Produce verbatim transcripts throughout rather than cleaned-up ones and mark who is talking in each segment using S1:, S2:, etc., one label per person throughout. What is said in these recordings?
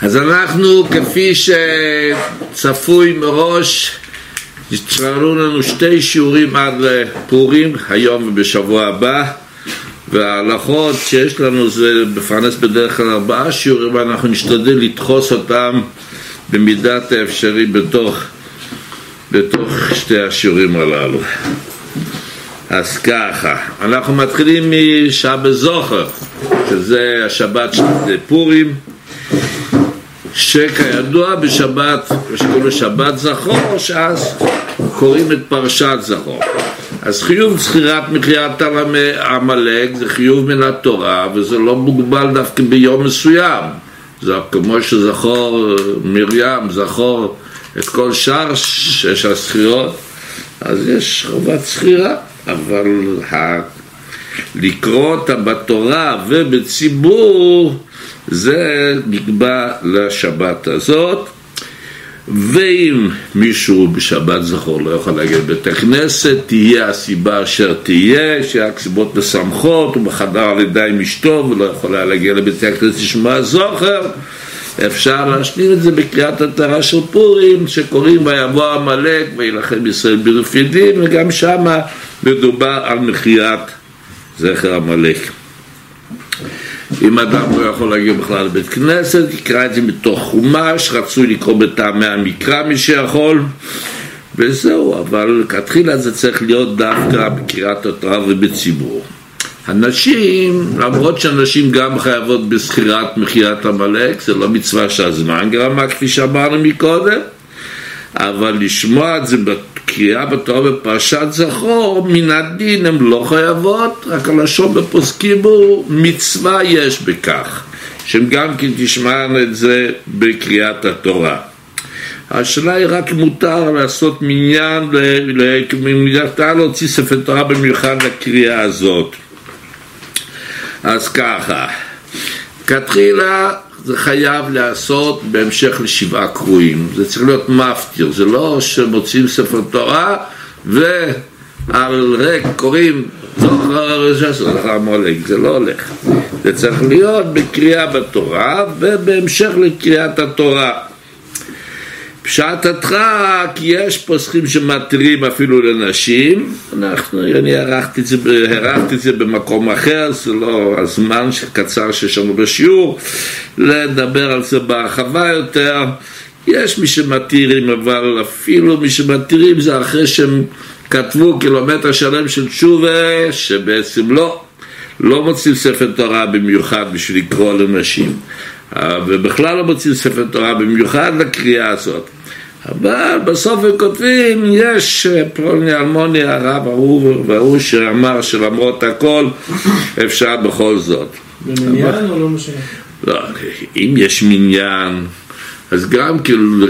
S1: אז אנחנו, כפי שצפוי מראש, יצטרכו לנו שתי שיעורים עד לפורים, היום ובשבוע הבא, וההלכות שיש לנו זה בפרנס בדרך כלל ארבעה שיעורים, ואנחנו נשתדל לדחוס אותם במידת האפשרי בתוך, בתוך שתי השיעורים הללו. אז ככה, אנחנו מתחילים משבת זוכר, שזה השבת של פורים, שכידוע בשבת, שקוראים שבת זכור, שאז קוראים את פרשת זכור. אז חיוב זכירת מחיית עמלק זה חיוב מן התורה, וזה לא מוגבל דווקא ביום מסוים. זה כמו שזכור מרים, זכור את כל שאר שש הזכירות, אז יש חובת זכירה, אבל ה... לקרוא אותה בתורה ובציבור זה נקבע לשבת הזאת. ואם מישהו בשבת זכור לא יכול להגיע לבית הכנסת, תהיה הסיבה אשר תהיה, שהסיבות משמחות, הוא בחדר על ידי עם אשתו ולא יכול להגיע לבית הכנסת לשמוע זוכר, אפשר להשלים את זה בקריאת התורה של פורים, שקוראים ויבוא עמלק וילחם ישראל ברפידים, וגם שם מדובר על מחיית זכר עמלק. אם אדם לא יכול להגיע בכלל לבית כנסת, יקרא את זה מתוך חומש, רצוי לקרוא בטעמי המקרא מי שיכול, וזהו. אבל כתחילה זה צריך להיות דווקא בקריאת התורה ובציבור. הנשים, למרות שהנשים גם חייבות בזכירת מחיית עמלק, זה לא מצווה שהזמן גרמה כפי שאמרנו מקודם, אבל לשמוע את זה בקריאה בתורה בפרשת זכור, מן הדין הן לא חייבות, רק הלשון בפוסקים הוא מצווה יש בכך, שהם גם כן תשמען את זה בקריאת התורה. השאלה היא רק מותר לעשות מניין, מותר להוציא ספר תורה במיוחד לקריאה הזאת. אז ככה, כתחילה זה חייב לעשות בהמשך לשבעה קרואים, זה צריך להיות מפטיר, זה לא שמוצאים ספר תורה ועל ריק קוראים זוכר זכר עמלק, זה לא הולך, זה צריך להיות בקריאה בתורה ובהמשך לקריאת התורה. פשט הדחק, יש פוסקים שמתירים אפילו לנשים, אנחנו, אני ערכתי את זה, ערכתי את זה במקום אחר, זה לא הזמן קצר שיש לנו בשיעור, לדבר על זה בהרחבה יותר. יש מי שמתירים, אבל אפילו מי שמתירים זה אחרי שהם כתבו קילומטר שלם של תשובה, שבעצם לא, לא מוצאים ספר תורה במיוחד בשביל לקרוא לנשים. ובכלל לא מוצאים ספר תורה במיוחד לקריאה הזאת, אבל בסוף הם כותבים יש פלוני אלמוני הרב ההוא והוא שאמר שלמרות הכל אפשר בכל זאת.
S2: במניין או לא משנה?
S1: לא, אם יש מניין אז גם כאילו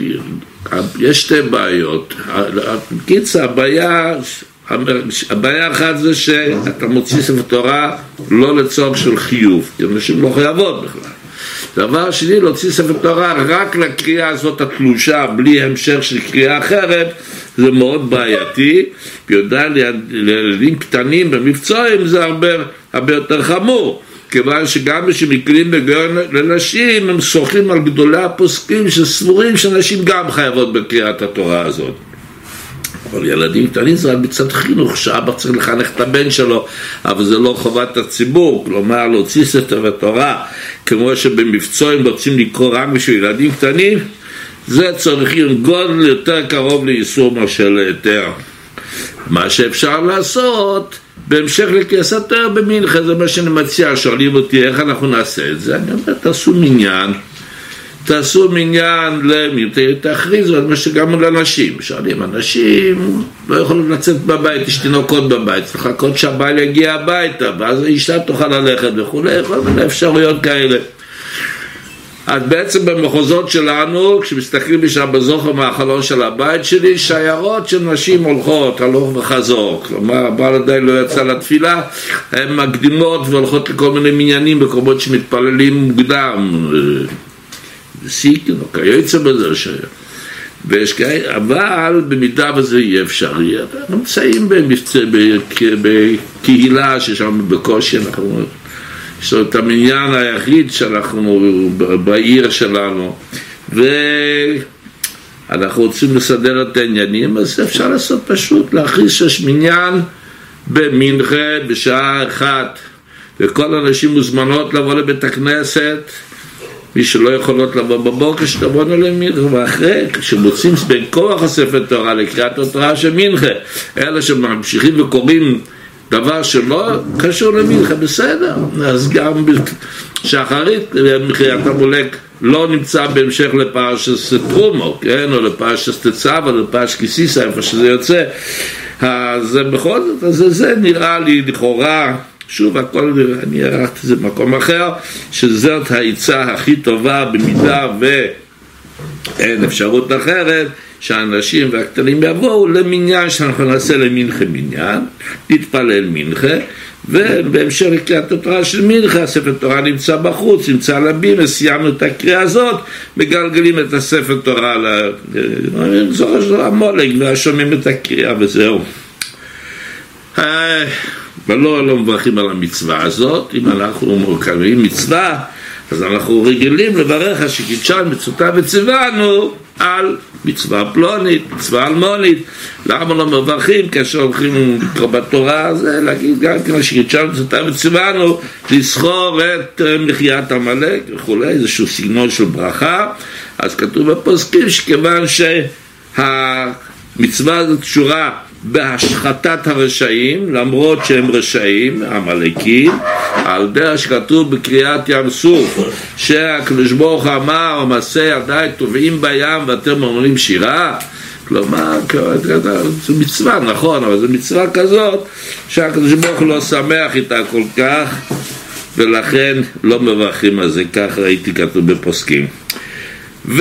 S1: יש שתי בעיות. קיצה, הבעיה הבעיה אחת זה שאתה מוציא ספר תורה לא לצורך של חיוב, כי אנשים לא חייבות בכלל. דבר שני, להוציא ספר תורה רק לקריאה הזאת התלושה, בלי המשך של קריאה אחרת, זה מאוד בעייתי. ביודע לילדים קטנים במבצעים זה הרבה, הרבה יותר חמור, כיוון שגם כשמקרים בגאון לנשים, הם סוחים על גדולי הפוסקים שסבורים שאנשים גם חייבות בקריאת התורה הזאת. אבל ילדים קטנים זה רק בצד חינוך, שאבא צריך לחנך את הבן שלו, אבל זה לא חובת הציבור, כלומר להוציא ספר תורה, כמו שבמבצעים רוצים לקרוא רק בשביל ילדים קטנים, זה צריכים גודל יותר קרוב לאיסור מאשר ליתר. מה שאפשר לעשות, בהמשך לכסתר במנחה, זה מה שאני מציע, שואלים אותי איך אנחנו נעשה את זה, אני אומר, תעשו מניין, תעשו מניין למי, תכריזו על מה שגם לנשים. שואלים, אנשים לא יכולים לצאת בבית, יש תינוקות בבית, צריך לחכות שהבעל יגיע הביתה, ואז האישה תוכל ללכת וכו', כל מיני אפשרויות כאלה. אז בעצם במחוזות שלנו, כשמסתכלים בשבת זוכר מהחלון של הבית שלי, שיירות של נשים הולכות, הלוך וחזור. כלומר, הבעל עדיין לא יצא לתפילה, הן מקדימות והולכות לכל מיני מניינים, בקומות שמתפללים מוקדם. סיכן, או כיוצא בזה ש... ויש כאלה, אבל במידה וזה יהיה אפשרי, אנחנו נמצאים במבצע, בקהילה ששם בקושי אנחנו יש לנו את המניין היחיד שאנחנו בעיר שלנו, ואנחנו רוצים לסדר את העניינים, אז אפשר לעשות פשוט, להכריז שיש מניין במנחה בשעה אחת, וכל האנשים מוזמנות לבוא לבית הכנסת, מי שלא יכולות לבוא בבוקר שתבואנו למנחה, ואחרי כשמוצאים בין כוח הספר תורה לקריאת התורה של מנחה, אלה שממשיכים וקוראים דבר שלא קשור למנחה, בסדר, אז גם שאחרית מחיית המולק לא נמצא בהמשך לפרשת תרומו, כן, או לפרשת תצווה, או לפרשת כסיסה, איפה שזה יוצא, אז בכל זאת, אז זה נראה לי לכאורה, שוב הכל נראה, אני ארחתי את זה במקום אחר, שזאת העצה הכי טובה במידה ואין אפשרות אחרת, שהאנשים והקטנים יבואו למניין שאנחנו נעשה למנחה מניין, נתפלל מנחה, ובהמשך לקריאת התורה של מנחה, הספר תורה נמצא בחוץ, נמצא על הבימה, סיימנו את הקריאה הזאת, מגלגלים את הספר תורה לזוהר של המולק, ושומעים את הקריאה וזהו. ולא לא מברכים על המצווה הזאת, אם אנחנו מורכבים מצווה, אז אנחנו רגילים לברך שקידשה מצוותיו וציוונו על מצווה פלונית, מצווה אלמונית. למה לא מברכים כאשר הולכים לקרוא בתורה? זה להגיד גם כמו שקידשה מצוותיו וציוונו, לזכור את מחיית עמלק וכולי, איזשהו סגנון של ברכה. אז כתוב בפוסקים שכיוון שהמצווה הזאת קשורה בהשחטת הרשעים, למרות שהם רשעים, עמלקים, על דרך שכתוב בקריאת ים סוף, שהקדוש ברוך הוא אמר, מעשה ידיי טובעים בים ואתם אומרים שירה, כלומר, זו מצווה, נכון, אבל זו מצווה כזאת, שהקדוש ברוך הוא לא שמח איתה כל כך, ולכן לא מברכים על זה, כך ראיתי כתוב בפוסקים. ו...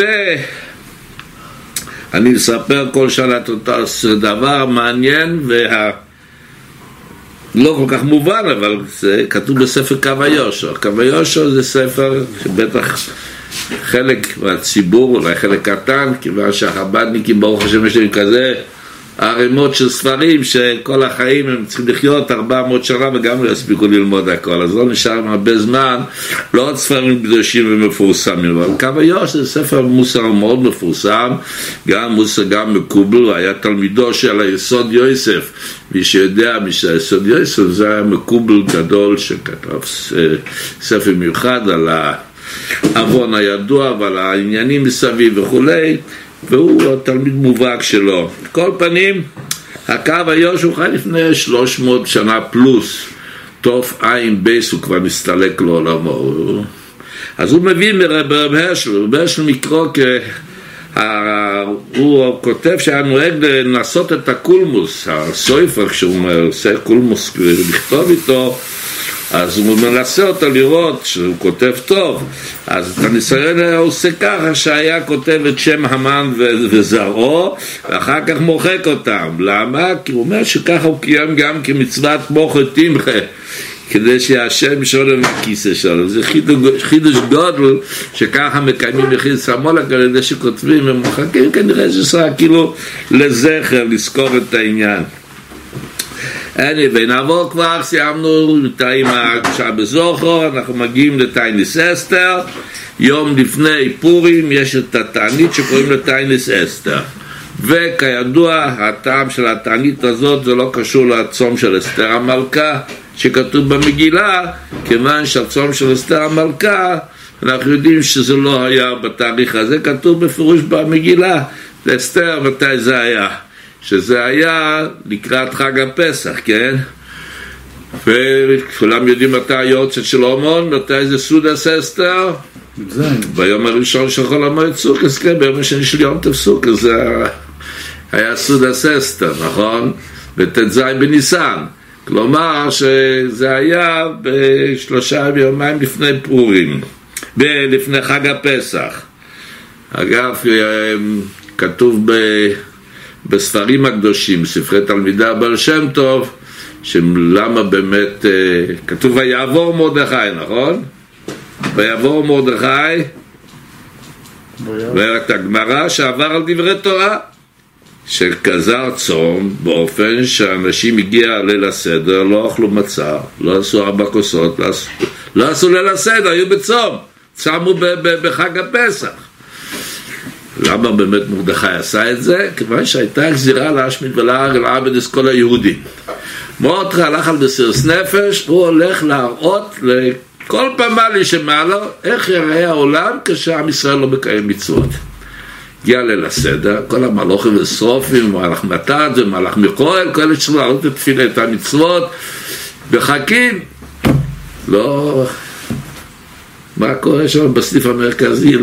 S1: אני אספר כל שנה את אותו דבר מעניין וה... לא כל כך מובן, אבל זה כתוב בספר קו היושר. קו היושר זה ספר שבטח חלק מהציבור, אולי חלק קטן, כיוון שהחב"דניקים ברוך השם יש להם כזה ערימות של ספרים שכל החיים הם צריכים לחיות ארבע מאות שנה וגם לא יספיקו ללמוד הכל, אז לא נשאר הרבה זמן, לא עוד ספרים קדושים ומפורסמים, אבל קו היושר זה ספר מוסר מאוד מפורסם, גם מוסר גם מקובל, היה תלמידו של היסוד יוסף, מי שיודע מי שהיסוד יוסף זה היה מקובל גדול שכתב ספר מיוחד על האבון הידוע ועל העניינים מסביב וכולי, והוא התלמיד מובהק שלו. כל פנים, הקו היושר הוא חי לפני שלוש מאות שנה פלוס, תוף עין בייס הוא כבר מסתלק לעולמו. אז הוא מביא מרב הרשל, רב הרשל מקרוא, הוא כותב שהיה נוהג לנסות את הקולמוס, הסופר כשהוא עושה קולמוס לכתוב איתו, אז הוא מנסה אותו לראות שהוא כותב טוב, אז את הניסיון הוא עושה ככה שהיה כותב את שם המן וזרעו ואחר כך מוחק אותם. למה? כי הוא אומר שככה הוא קיים גם כמצוות מוחק תמחה, כדי שהשם שולם מהכיסא שלו. זה חידוש, חידוש גודל שככה מקיימים יחיד המולק על ידי שכותבים ומוחקים, כנראה שזה כאילו לזכר, לזכור את העניין. anyway, נעבור כבר, סיימנו עם ההקשה בזוכר, אנחנו מגיעים לתייניס אסתר, יום לפני פורים יש את התענית שקוראים לתייניס אסתר, וכידוע הטעם של התענית הזאת זה לא קשור לצום של אסתר המלכה שכתוב במגילה, כיוון שהצום של אסתר המלכה אנחנו יודעים שזה לא היה בתאריך הזה, כתוב בפירוש במגילה לאסתר מתי זה היה, שזה היה לקראת חג הפסח, כן? וכולם יודעים מתי היורצייט של אומון, מתי זה סודס אסתר? ביום הראשון של חול המועד סוכות, כן? ביום השני של יום טוב סוכות, זה היה סודס אסתר, נכון? בט"ז בניסן. כלומר שזה היה בשלושה יומיים לפני פורים, לפני חג הפסח. אגב, כתוב ב... בספרים הקדושים, ספרי תלמידי הבעל שם טוב, שלמה באמת, כתוב ויעבור מרדכי, נכון? ויעבור מרדכי, ואת הגמרא שעבר על דברי תורה, שגזר צום באופן שאנשים הגיע ליל הסדר, לא אכלו מצה, לא עשו ארבע כוסות, לא עשו, לא עשו ליל הסדר, היו בצום, צמו ב- ב- בחג הפסח. למה באמת מרדכי עשה את זה? כיוון שהייתה גזירה להשמיד ולהרוג ולאבד את כל היהודים. מרדכי הלך על מסירות נפש, הוא הולך להראות לכל פעם שמעלה איך יראה העולם כשעם ישראל לא מקיים מצוות. הגיע ליל הסדר, כל המלוכים ושרופים, מלאך מתת ומלאך מיכאל, כל אלה שצריכים לעלות את תפילה את המצוות, בחכים, לא, מה קורה שם בסניף המרכזי?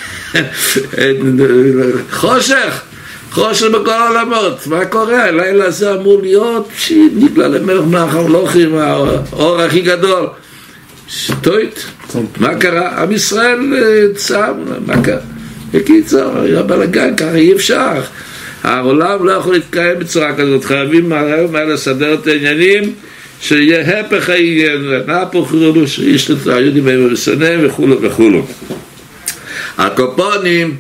S1: חושך, חושך בכל העולמות, מה קורה? הלילה הזה אמור להיות נגלה למלך מהמלוכים, האור הכי גדול. שטוית, מה קרה? עם ישראל צם, מה קרה? בקיצור, היה בלגן, ככה אי אפשר. העולם לא יכול להתקיים בצורה כזאת, חייבים מהר מהר לסדר את העניינים, שיהיה הפך העניין, נהפוך רולו, שיש את היהודים האלה לסנם וכולו וכולו. הקופונים,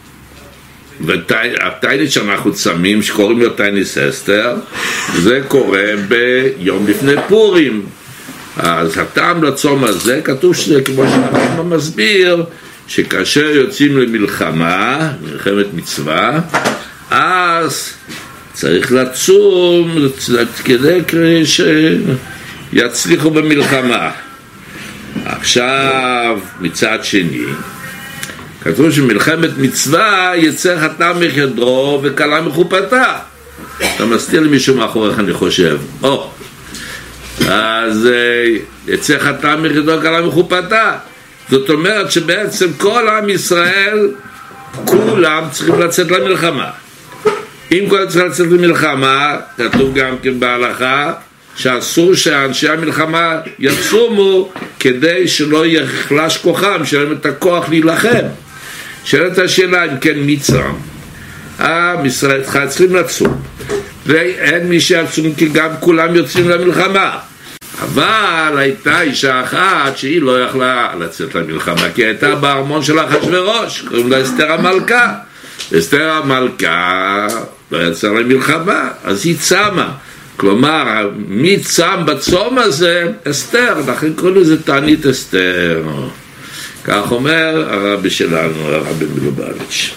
S1: והטיינית שאנחנו צמים, שקוראים לו טיינית אסתר, זה קורה ביום לפני פורים. אז הטעם לצום הזה, כתוב שזה כמו שהרמב"ם מסביר, שכאשר יוצאים למלחמה, מלחמת מצווה, אז צריך לצום כדי שיצליחו במלחמה. עכשיו, מצד שני, כתוב שמלחמת מצווה יצא חתן מחדרו וכלה מחופתה. אתה מסתיר למישהו מאחוריך, אני חושב. או, אז יצא חתן מחדרו וכלה מחופתה. זאת אומרת שבעצם כל עם ישראל, כולם צריכים לצאת למלחמה. אם כולם צריכים לצאת למלחמה, כתוב גם כן בהלכה, שאסור שאנשי המלחמה יצומו כדי שלא יחלש כוחם, שיהיה להם את הכוח להילחם. שאלת השאלה אם כן מי צם. עם ישראל צריכים לצום, ואין מי שיצום כי גם כולם יוצאים למלחמה. אבל הייתה אישה אחת שהיא לא יכלה לצאת למלחמה, כי הייתה בארמון של אחשוורוש, קוראים לה אסתר המלכה. אסתר המלכה לא יצאה למלחמה, אז היא צמה. כלומר, מי צם בצום הזה? אסתר, לכן קוראים לזה תענית אסתר. כך אומר הרבי שלנו, הרבי מלובביץ'.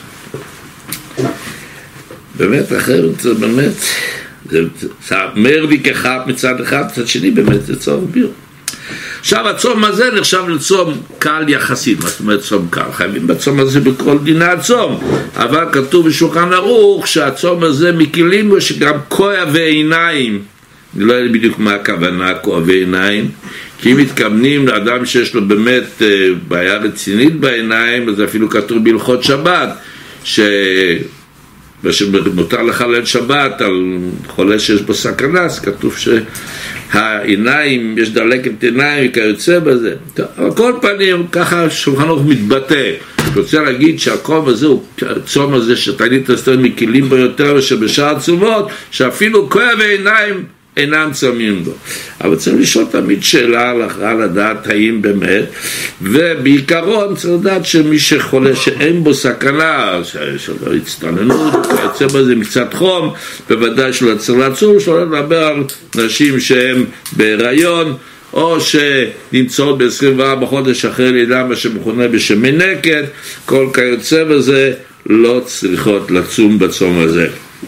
S1: באמת, אחרת זה באמת, זה מאיר לי כחב מצד אחד, מצד שני באמת זה צום ביר. עכשיו הצום הזה נחשב לצום קל יחסית. מה זאת אומרת צום קל? חייבים בצום הזה בכל דיני הצום, אבל כתוב בשולחן ערוך שהצום הזה מקילים בו שגם כואבי עיניים, אני לא יודע בדיוק מה הכוונה כואבי עיניים, כי אם מתכוונים לאדם שיש לו באמת בעיה רצינית בעיניים, אז אפילו כתוב בהלכות שבת שמותר לחלל שבת על חולה שיש בו סכנה, אז כתוב שהעיניים, יש דלקת עיניים וכיוצא בזה. אבל כל פנים, ככה שולחן ערוך מתבטא. אני רוצה להגיד שהצום הזה הוא הצום הזה שתענית אסתר מקילים בו יותר, ושבשאר הצומות שאפילו כואבי עיניים אינם צמים בו. אבל צריך לשאול תמיד שאלה להכרעה לדעת האם באמת, ובעיקרון צריך לדעת שמי שחולה שאין בו סכנה, שלא הצטננות, יוצא בזה מקצת חום, בוודאי שלא צריך לעצור, שלא לדבר על נשים שהן בהיריון, או שנמצאות ב-עשרים וארבע חודש אחרי לידה, מה שמכונה בשמי נקד, כל כיוצא בזה לא צריכות לצום בצום הזה.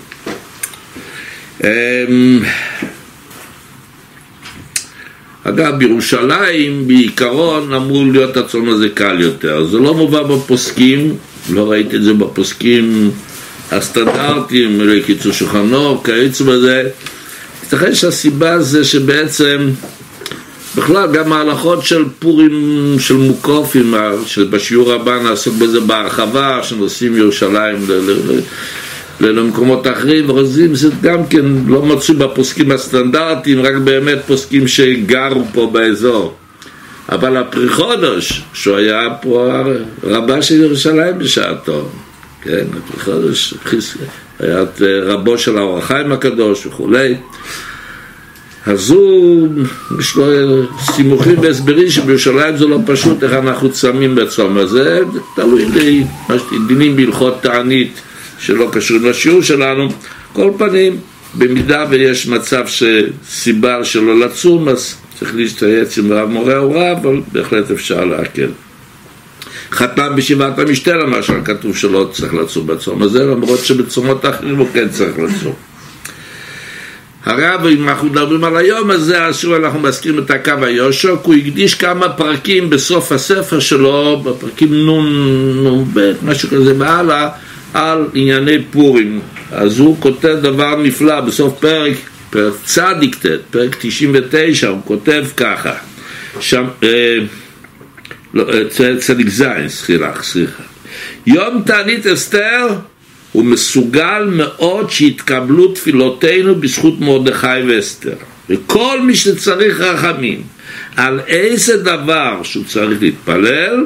S1: אגב, בירושלים בעיקרון אמור להיות הצום הזה קל יותר. זה לא מובא בפוסקים, לא ראיתי את זה בפוסקים הסטנדרטיים, לקיצור שולחן ערוך, כיוצא בזה. ייתכן שהסיבה זה שבעצם בכלל גם ההלכות של פורים של מוקופים, שבשיעור הבא נעסוק בזה בהרחבה, שנוסעים מירושלים למקומות אחרים ורוזים, זה גם כן לא מצוי בפוסקים הסטנדרטיים, רק באמת פוסקים שגרו פה באזור. אבל הפרי חודש, שהוא היה פה רבה של ירושלים בשעתו, כן, הפרי חודש היה רבו של האור החיים הקדוש וכולי, אז הוא, יש לו סימוכים והסברים שבירושלים זה לא פשוט איך אנחנו צמים בצום הזה, תלוי לי, דינים בהלכות תענית, שלא קשורים לשיעור שלנו. כל פנים, במידה ויש מצב שסיבה שלא לצום, אז צריך להשתייץ עם רב מורה או רב, אבל בהחלט אפשר להקל. חתן בישיבת המשתה למשל, כתוב שלא צריך לצום בצום הזה, למרות שבצומות אחרים הוא כן צריך לצום. הרב, אם אנחנו מדברים על היום הזה, אז שוב אנחנו מזכירים את הקו היושע, הוא הקדיש כמה פרקים בסוף הספר שלו, בפרקים נון ב', משהו כזה מעלה, על ענייני פורים. אז הוא כותב דבר נפלא בסוף פרק, פרק צדיקטט, פרק תשעים ותשע, הוא כותב ככה, שם, אה, לא, צדיק זין, סליחה, סליחה. יום תענית אסתר הוא מסוגל מאוד שיתקבלו תפילותינו בזכות מרדכי ואסתר. וכל מי שצריך רחמים על איזה דבר שהוא צריך להתפלל,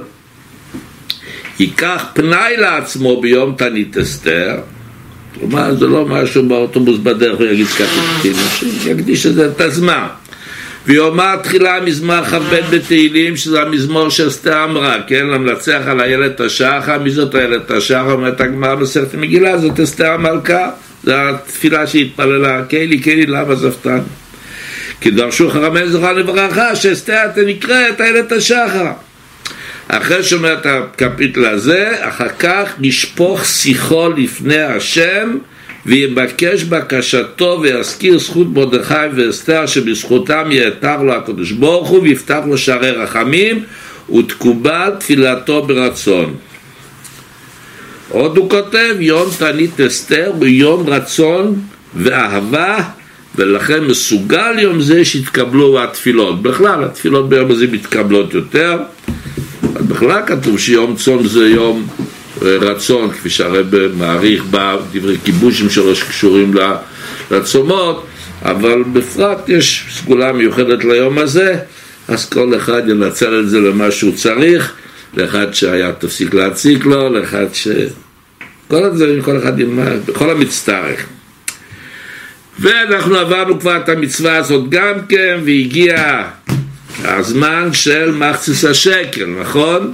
S1: ייקח פנאי לעצמו ביום תענית אסתר. כלומר, זה לא משהו באוטובוס בדרך ויגיד ככה, יקדיש את זה את הזמן. ויאמר תחילה מזמור כ"ב בתהילים, שזה המזמור שאסתר אמרה, כן, למנצח על איילת השחר. מי זאת איילת השחר? אומרת הגמרא במסכת מגילה, זאת אסתר המלכה, זו התפילה שהתפללה, קהילי קהילי למה עזבתני, כי דרשו חכמי זכרם לברכה שאסתר נקראת איילת השחר. אחרי שאומר את הקפיטל הזה, אחר כך נשפוך שיחו לפני השם ויבקש בקשתו ויזכיר זכות מרדכי ואסתר שבזכותם יאתר לו הקדוש ברוך הוא ויפתח לו שערי רחמים ותקובל תפילתו ברצון. עוד הוא כותב, יום תענית אסתר הוא יום רצון ואהבה, ולכן מסוגל יום זה שהתקבלו התפילות. בכלל התפילות ביום הזה מתקבלות יותר, בכלל כתוב שיום צום זה יום רצון, כפי שהרב מעריך בדברי כיבושים שלו שקשורים לצומות, אבל בפרט יש סגולה מיוחדת ליום הזה, אז כל אחד ינצל את זה למה שהוא צריך, לאחד שהיה תפסיק להציק לו, לאחד ש... כל הדברים, כל אחד עם... בכל המצטרך. ואנחנו עברנו כבר את המצווה הזאת גם כן, והגיע הזמן של מחצית השקל, נכון?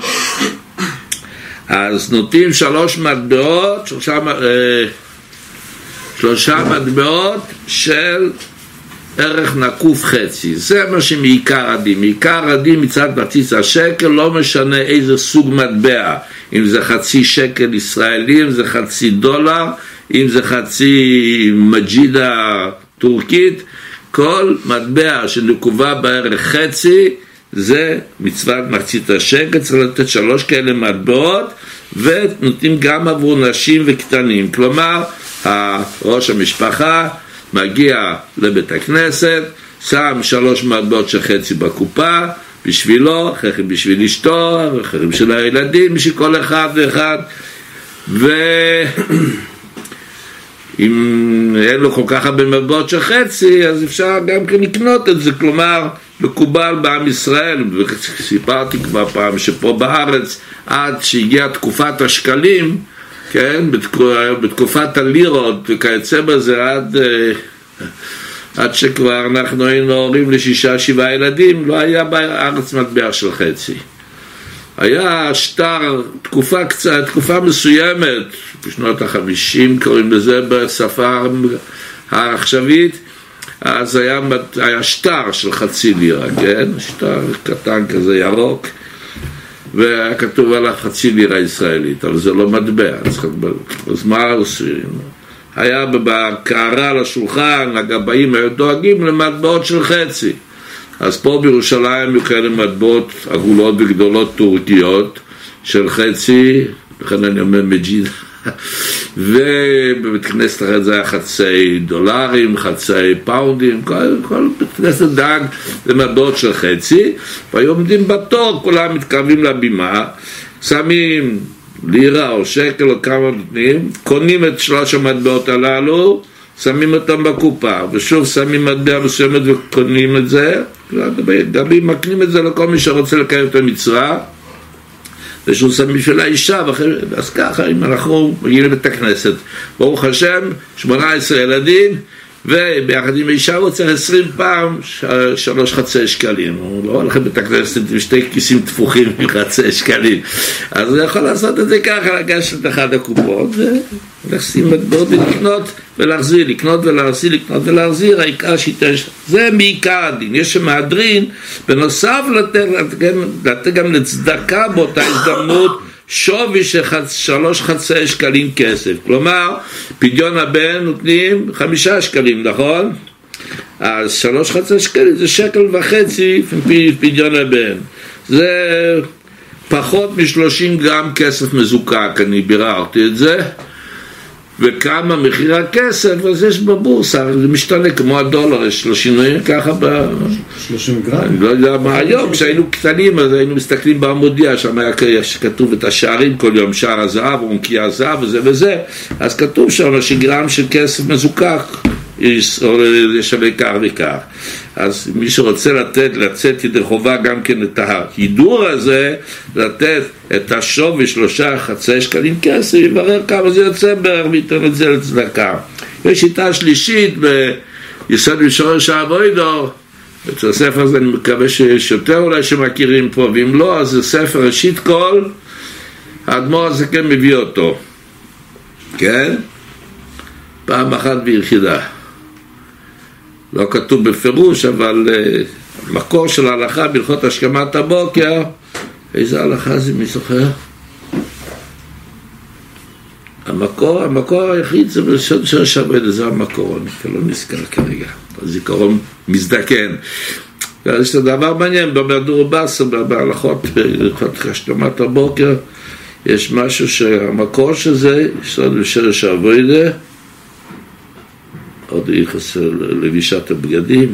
S1: אז נותנים שלוש מטבעות, שלושה, אה, שלושה מטבעות של ערך נקוף חצי. זה מה שמעיקר הדין. מעיקר הדין מצד מחצית השקל, לא משנה איזה סוג מטבע, אם זה חצי שקל ישראלי, אם זה חצי דולר, אם זה חצי מג'ידה טורקית, כל מטבע שנקובה בערך חצי, זה מצוות מחצית השקל. צריך לתת שלוש כאלה מטבעות, ונותנים גם עבור נשים וקטנים. כלומר, ראש המשפחה מגיע לבית הכנסת, שם שלוש מטבעות של חצי בקופה, בשבילו, אחרי בשביל אשתו, אחרי בשביל הילדים, בשביל כל אחד ואחד. ואם אין לו כל כך הרבה מטבעות של חצי, אז אפשר גם כן לקנות את זה. כלומר, מקובל בעם ישראל, וסיפרתי כבר פעם שפה בארץ, עד שהגיעה תקופת השקלים, כן, בתקופת הלירות וכיוצא בזה, עד, עד שכבר אנחנו היינו הורים לשישה שבעה ילדים, לא היה בארץ מטבע של חצי. היה שטר, תקופה קצת, תקופה מסוימת, בשנות החמישים קוראים לזה בשפה העכשווית, אז היה, היה שטר של חצי לירה, כן? שטר קטן כזה ירוק, והיה כתוב עליו חצי לירה ישראלית, אבל זה לא מטבע. אז מה עושים? היה בקערה לשולחן, הגבאים היו דואגים למטבעות של חצי. אז פה בירושלים היו כאלה מטבעות עגולות וגדולות טורקיות של חצי, לכן אני אומר מג'ידה, ובבית כנסת אחרת זה היה חצי דולרים, חצי פאונדים, כל, כל בית כנסת דאג למטבעות של חצי, והיו עומדים בתור, כולם מתקרבים לבימה, שמים לירה או שקל או כמה נותנים, קונים את שלוש המטבעות הללו, שמים אותם בקופה, ושוב שמים מטבע מסוימת וקונים את זה, גם אם מקנים את זה לכל מי שרוצה לקיים את המצווה, ושהוא שם בשביל האישה, אז ככה, אם אנחנו מגיעים לבית הכנסת, ברוך השם, שמונה עשרה ילדים, וביחד עם אישה הוא צריך עשרים פעם שלוש חצי שקלים. הוא לא הולך לבית הכנסת עם שתי כיסים תפוחים עם חצי שקלים. אז הוא יכול לעשות את זה ככה, לגשת את אחד הקופות ולשים מטבעות ולקנות ולהחזיר, לקנות ולהחזיר, לקנות ולהחזיר, העיקר שייתן. זה מעיקר הדין. יש שמהדרין, בנוסף לתת, לתת גם לצדקה באותה הזדמנות, שווי של שלוש חצי שקלים כסף. כלומר, פדיון הבן נותנים חמישה שקלים, נכון? אז שלוש חצי שקלים זה שקל וחצי פדיון הבן. זה פחות משלושים גרם כסף מזוקק, אני ביררתי את זה. וכמה מחיר הכסף, אז יש בבורסה, זה משתנה כמו הדולר, יש לו שינויים ככה ב...
S2: שלושים גרם?
S1: אני לא יודע מה היום, כשהיינו קטנים, אז היינו מסתכלים בעמודיה, שם היה כתוב את השערים כל יום, שער הזהב, רונקי הזהב וזה וזה, אז כתוב שם שגרם של כסף מזוקק, יש עלי כך וכך. אז מי שרוצה לתת, לצאת ידי חובה גם כן את ההידור הזה, לתת את השווי שלושה חצי שקלים כסף, יברר כמה זה יוצא בערך ויתן את זה לצדקה. יש שיטה שלישית ביסוד משורש האבוידו, את הספר הזה אני מקווה שיש יותר אולי שמכירים פה, ואם לא, אז זה ספר ראשית כל, האדמו"ר הזה כן מביא אותו, כן? פעם אחת ביחידה. לא כתוב בפירוש, אבל uh, מקור של ההלכה בהלכות השכמת הבוקר, איזה הלכה זה, מי זוכר? המקור, המקור היחיד זה בשוד של שבת, זה המקור, אני לא נזכר כרגע, הזיכרון מזדקן. יש את הדבר מעניין, במדור בסר, בהלכות, בהלכות השכמת הבוקר, יש משהו שהמקור של זה, שוד של שבת, עוד יחס לבישת הבגדים,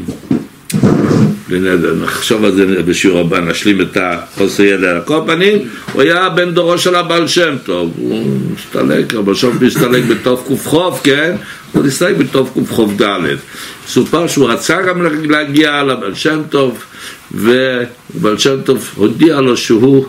S1: נחשוב על זה בשיעור הבא, נשלים את החוסר ידע. על כל פנים, הוא היה בן דורו של הבעל שם טוב, הוא מסתלק, אבל שם מסתלק בתוף קוף חוף, כן? הוא מסתלק בתוף קוף חוף ד'. סופר שהוא רצה גם להגיע לבעל שם טוב, ובעל שם טוב הודיע לו שהוא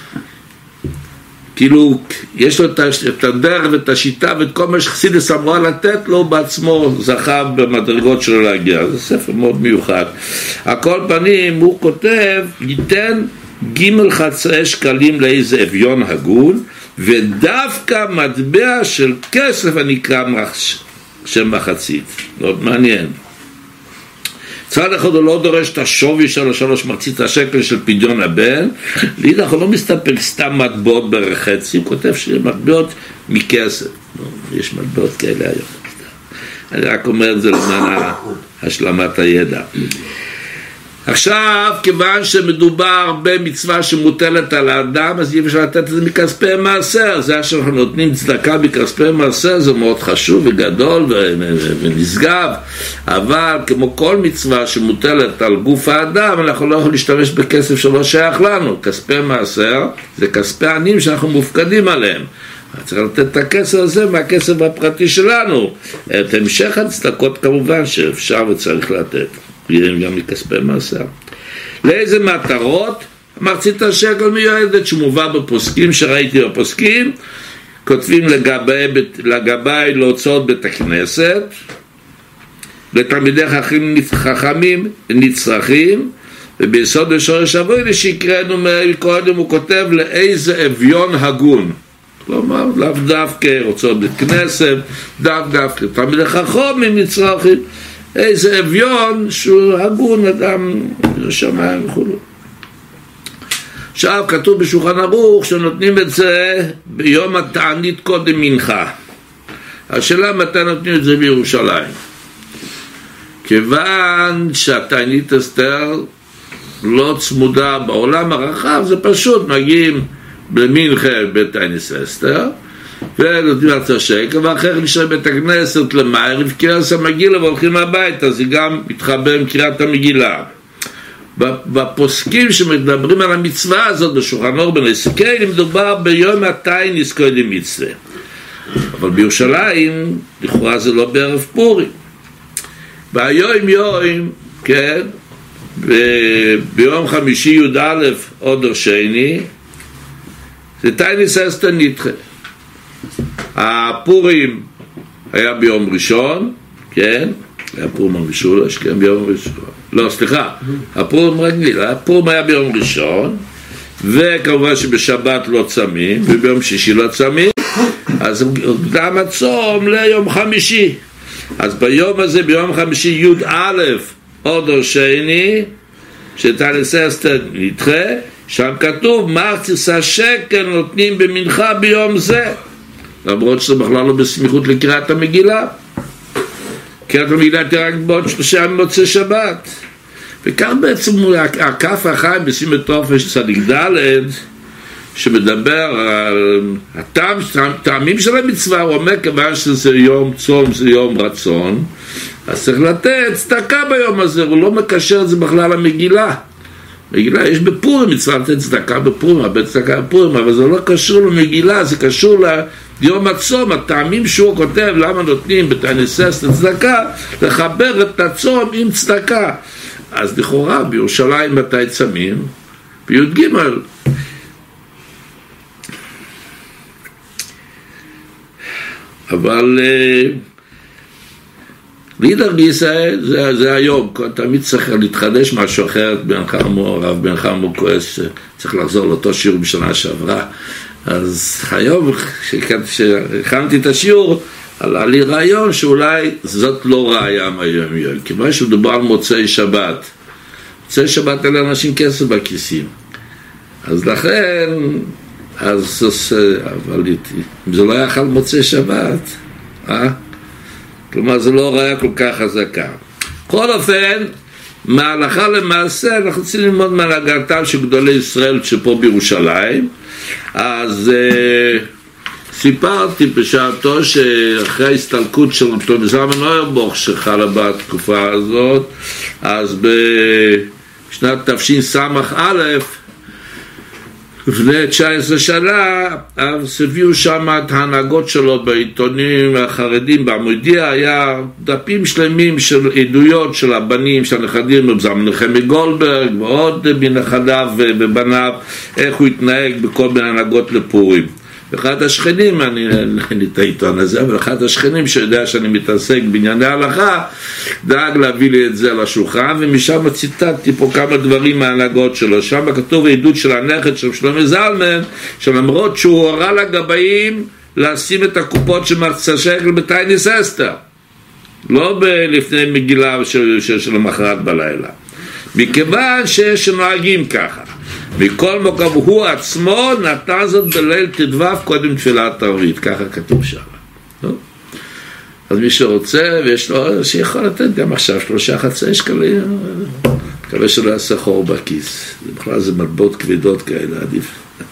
S1: כאילו, יש לו את הדרך ואת השיטה ואת כל מה שחסידס אמרה לתת לו, בעצמו זכה במדרגות שלו להגיע. זה ספר מאוד מיוחד. על כל פנים, הוא כותב, ייתן ג' חצי שקלים לאיזה אביון הגון, ודווקא מטבע של כסף הנקרא שם מחצית. מאוד מעניין. צד אחד הוא לא דורש את השווי של שלוש מחצית השקל של פדיון הבן, לידך הוא לא מסתפק סתם מטבעות בערך חצי, הוא כותב שמטבעות מכסף. יש מטבעות כאלה היום. אני רק אומר את זה למען השלמת הידע. עכשיו, כיוון שמדובר במצווה שמוטלת על האדם, אז אי אפשר לתת את זה מכספי מעשר. זה שאנחנו נותנים צדקה מכספי מעשר, זה מאוד חשוב וגדול ונשגב, אבל כמו כל מצווה שמוטלת על גוף האדם, אנחנו לא יכולים להשתמש בכסף שלא שייך לנו. כספי מעשר זה כספי עניים שאנחנו מופקדים עליהם. צריך לתת את הכסף הזה מהכסף הפרטי שלנו. את המשך הצדקות כמובן שאפשר וצריך לתת. גם מכספי מעשר. לאיזה מטרות? מחצית השקל מיועדת, שמובא בפוסקים, שראיתי בפוסקים, כותבים לגבי, לגבי להוצאות בית הכנסת, לתלמידי חכמים, חכמים נצרכים, וביסוד בשורש אבוידו שיקראנו מקודם, הוא כותב לאיזה אביון הגון. כלומר, לאו דווקא הוצאות בית כנסת, דווקא דווקא תלמידי חכמים נצרכים, איזה אביון שהוא הגון אדם שמיים וכו'. עכשיו כתוב בשולחן ערוך שנותנים את זה ביום התענית קודם מנחה. השאלה מתי נותנים את זה בירושלים? כיוון שהתענית אסתר לא צמודה בעולם הרחב, זה פשוט מגיעים במנחה בתענית אסתר, ונותנים את השקל, ואחר נשאר בית הכנסת למערב, קריאת המגילה והולכים הביתה, אז היא גם מתחבר עם קריאת המגילה. בפוסקים שמדברים על המצווה הזאת בשולחן ערוך בנסקל, מדובר ביום התענית קודם מצווה. אבל בירושלים, לכאורה זה לא בערב פורים. והיום יום, כן, ביום חמישי י' א' אודר שני, זה תענית אסתר נדחה. הפורים היה ביום ראשון, כן? היה פורים המשולש, כן, ביום ראשון. לא, סליחה, הפורים רגיל, הפורים היה ביום ראשון, וכמובן שבשבת לא צמים, וביום שישי לא צמים, אז גם הצום ליום חמישי. אז ביום הזה, ביום חמישי, י' א', אודו שני, שתענית אסתר נדחה, שם כתוב, מחצית שקל נותנים במנחה ביום זה, למרות שזה בכלל לא בסמיכות לקריאת המגילה. קריאת המגילה תהיה רק בעוד שלושה מוצאי שבת. וכאן בעצם הכף החיים בשים את אופש צדיק ד' שמדבר על הטעם, טעמים של המצווה. הוא אומר כיוון שזה יום צום, זה יום רצון, אז צריך לתת צדקה ביום הזה. הוא לא מקשר את זה בכלל למגילה. מגילה יש בפורים מצווה לתת צדקה בפורים, הרבה צדקה בפורים, אבל זה לא קשור למגילה, זה קשור ליום הצום. הטעמים שהוא כותב למה נותנים בתענית אסתר צדקה, לחבר את הצום עם צדקה. אז לכאורה בירושלים מתי צמים? בי"ג. אבל לידר גיסא זה, זה היום, תמיד צריך להתחדש משהו אחרת. בינך מעורב, בינך מוכועס, צריך לחזור לאותו שיעור בשנה שעברה. אז היום כשהכנתי את השיעור עלה לי רעיון שאולי זאת לא ראיה מהיום יום, כיוון שמדובר על מוצאי שבת. מוצאי שבת אלה אנשים כסף בכיסים, אז לכן אז, אבל אם זה לא היה חל מוצאי שבת, אה? כלומר זה לא ראיה כל כך חזקה. כל אופן, מהלכה למעשה אנחנו רוצים ללמוד מהנהגתם של גדולי ישראל שפה בירושלים. אז סיפרתי בשעתו שאחרי ההסתלקות של רבי זלמן אוירבוך שחלה בתקופה הזאת, אז בשנת תשס"א, לפני תשע עשרה שנה, אז הביאו שם את ההנהגות שלו בעיתונים החרדים. בעמודיה היה דפים שלמים של עדויות של הבנים, של הנכדים, רבי זלמן נחמיה גולדברג ועוד מנכדיו ובניו, איך הוא התנהג בכל מיני הנהגות לפורים. אחד השכנים, אני אין לי את העיתון הזה, אבל אחד השכנים שיודע שאני מתעסק בענייני הלכה, דאג להביא לי את זה לשולחן, ומשם ציטטתי פה כמה דברים מההנהגות שלו. שם כתוב העדות של הנכד של שלמה זלמן, שלמרות שהוא הורה לגבאים לשים את הקופות של מחצית שקל בתענית אסתר, לא לפני מגילה של, של, של המחרת בלילה, מכיוון שיש נוהגים ככה. מכל מקום הוא עצמו נתן זאת בליל תדוו קודם תפילת ערבית, ככה כתוב שם. אז מי שרוצה ויש לו, שיכול לתת גם עכשיו שלושה חצי שקלים, מקווה שלא יעשה חור בכיס. בכלל זה מטבעות כבדות כאלה, עדיף.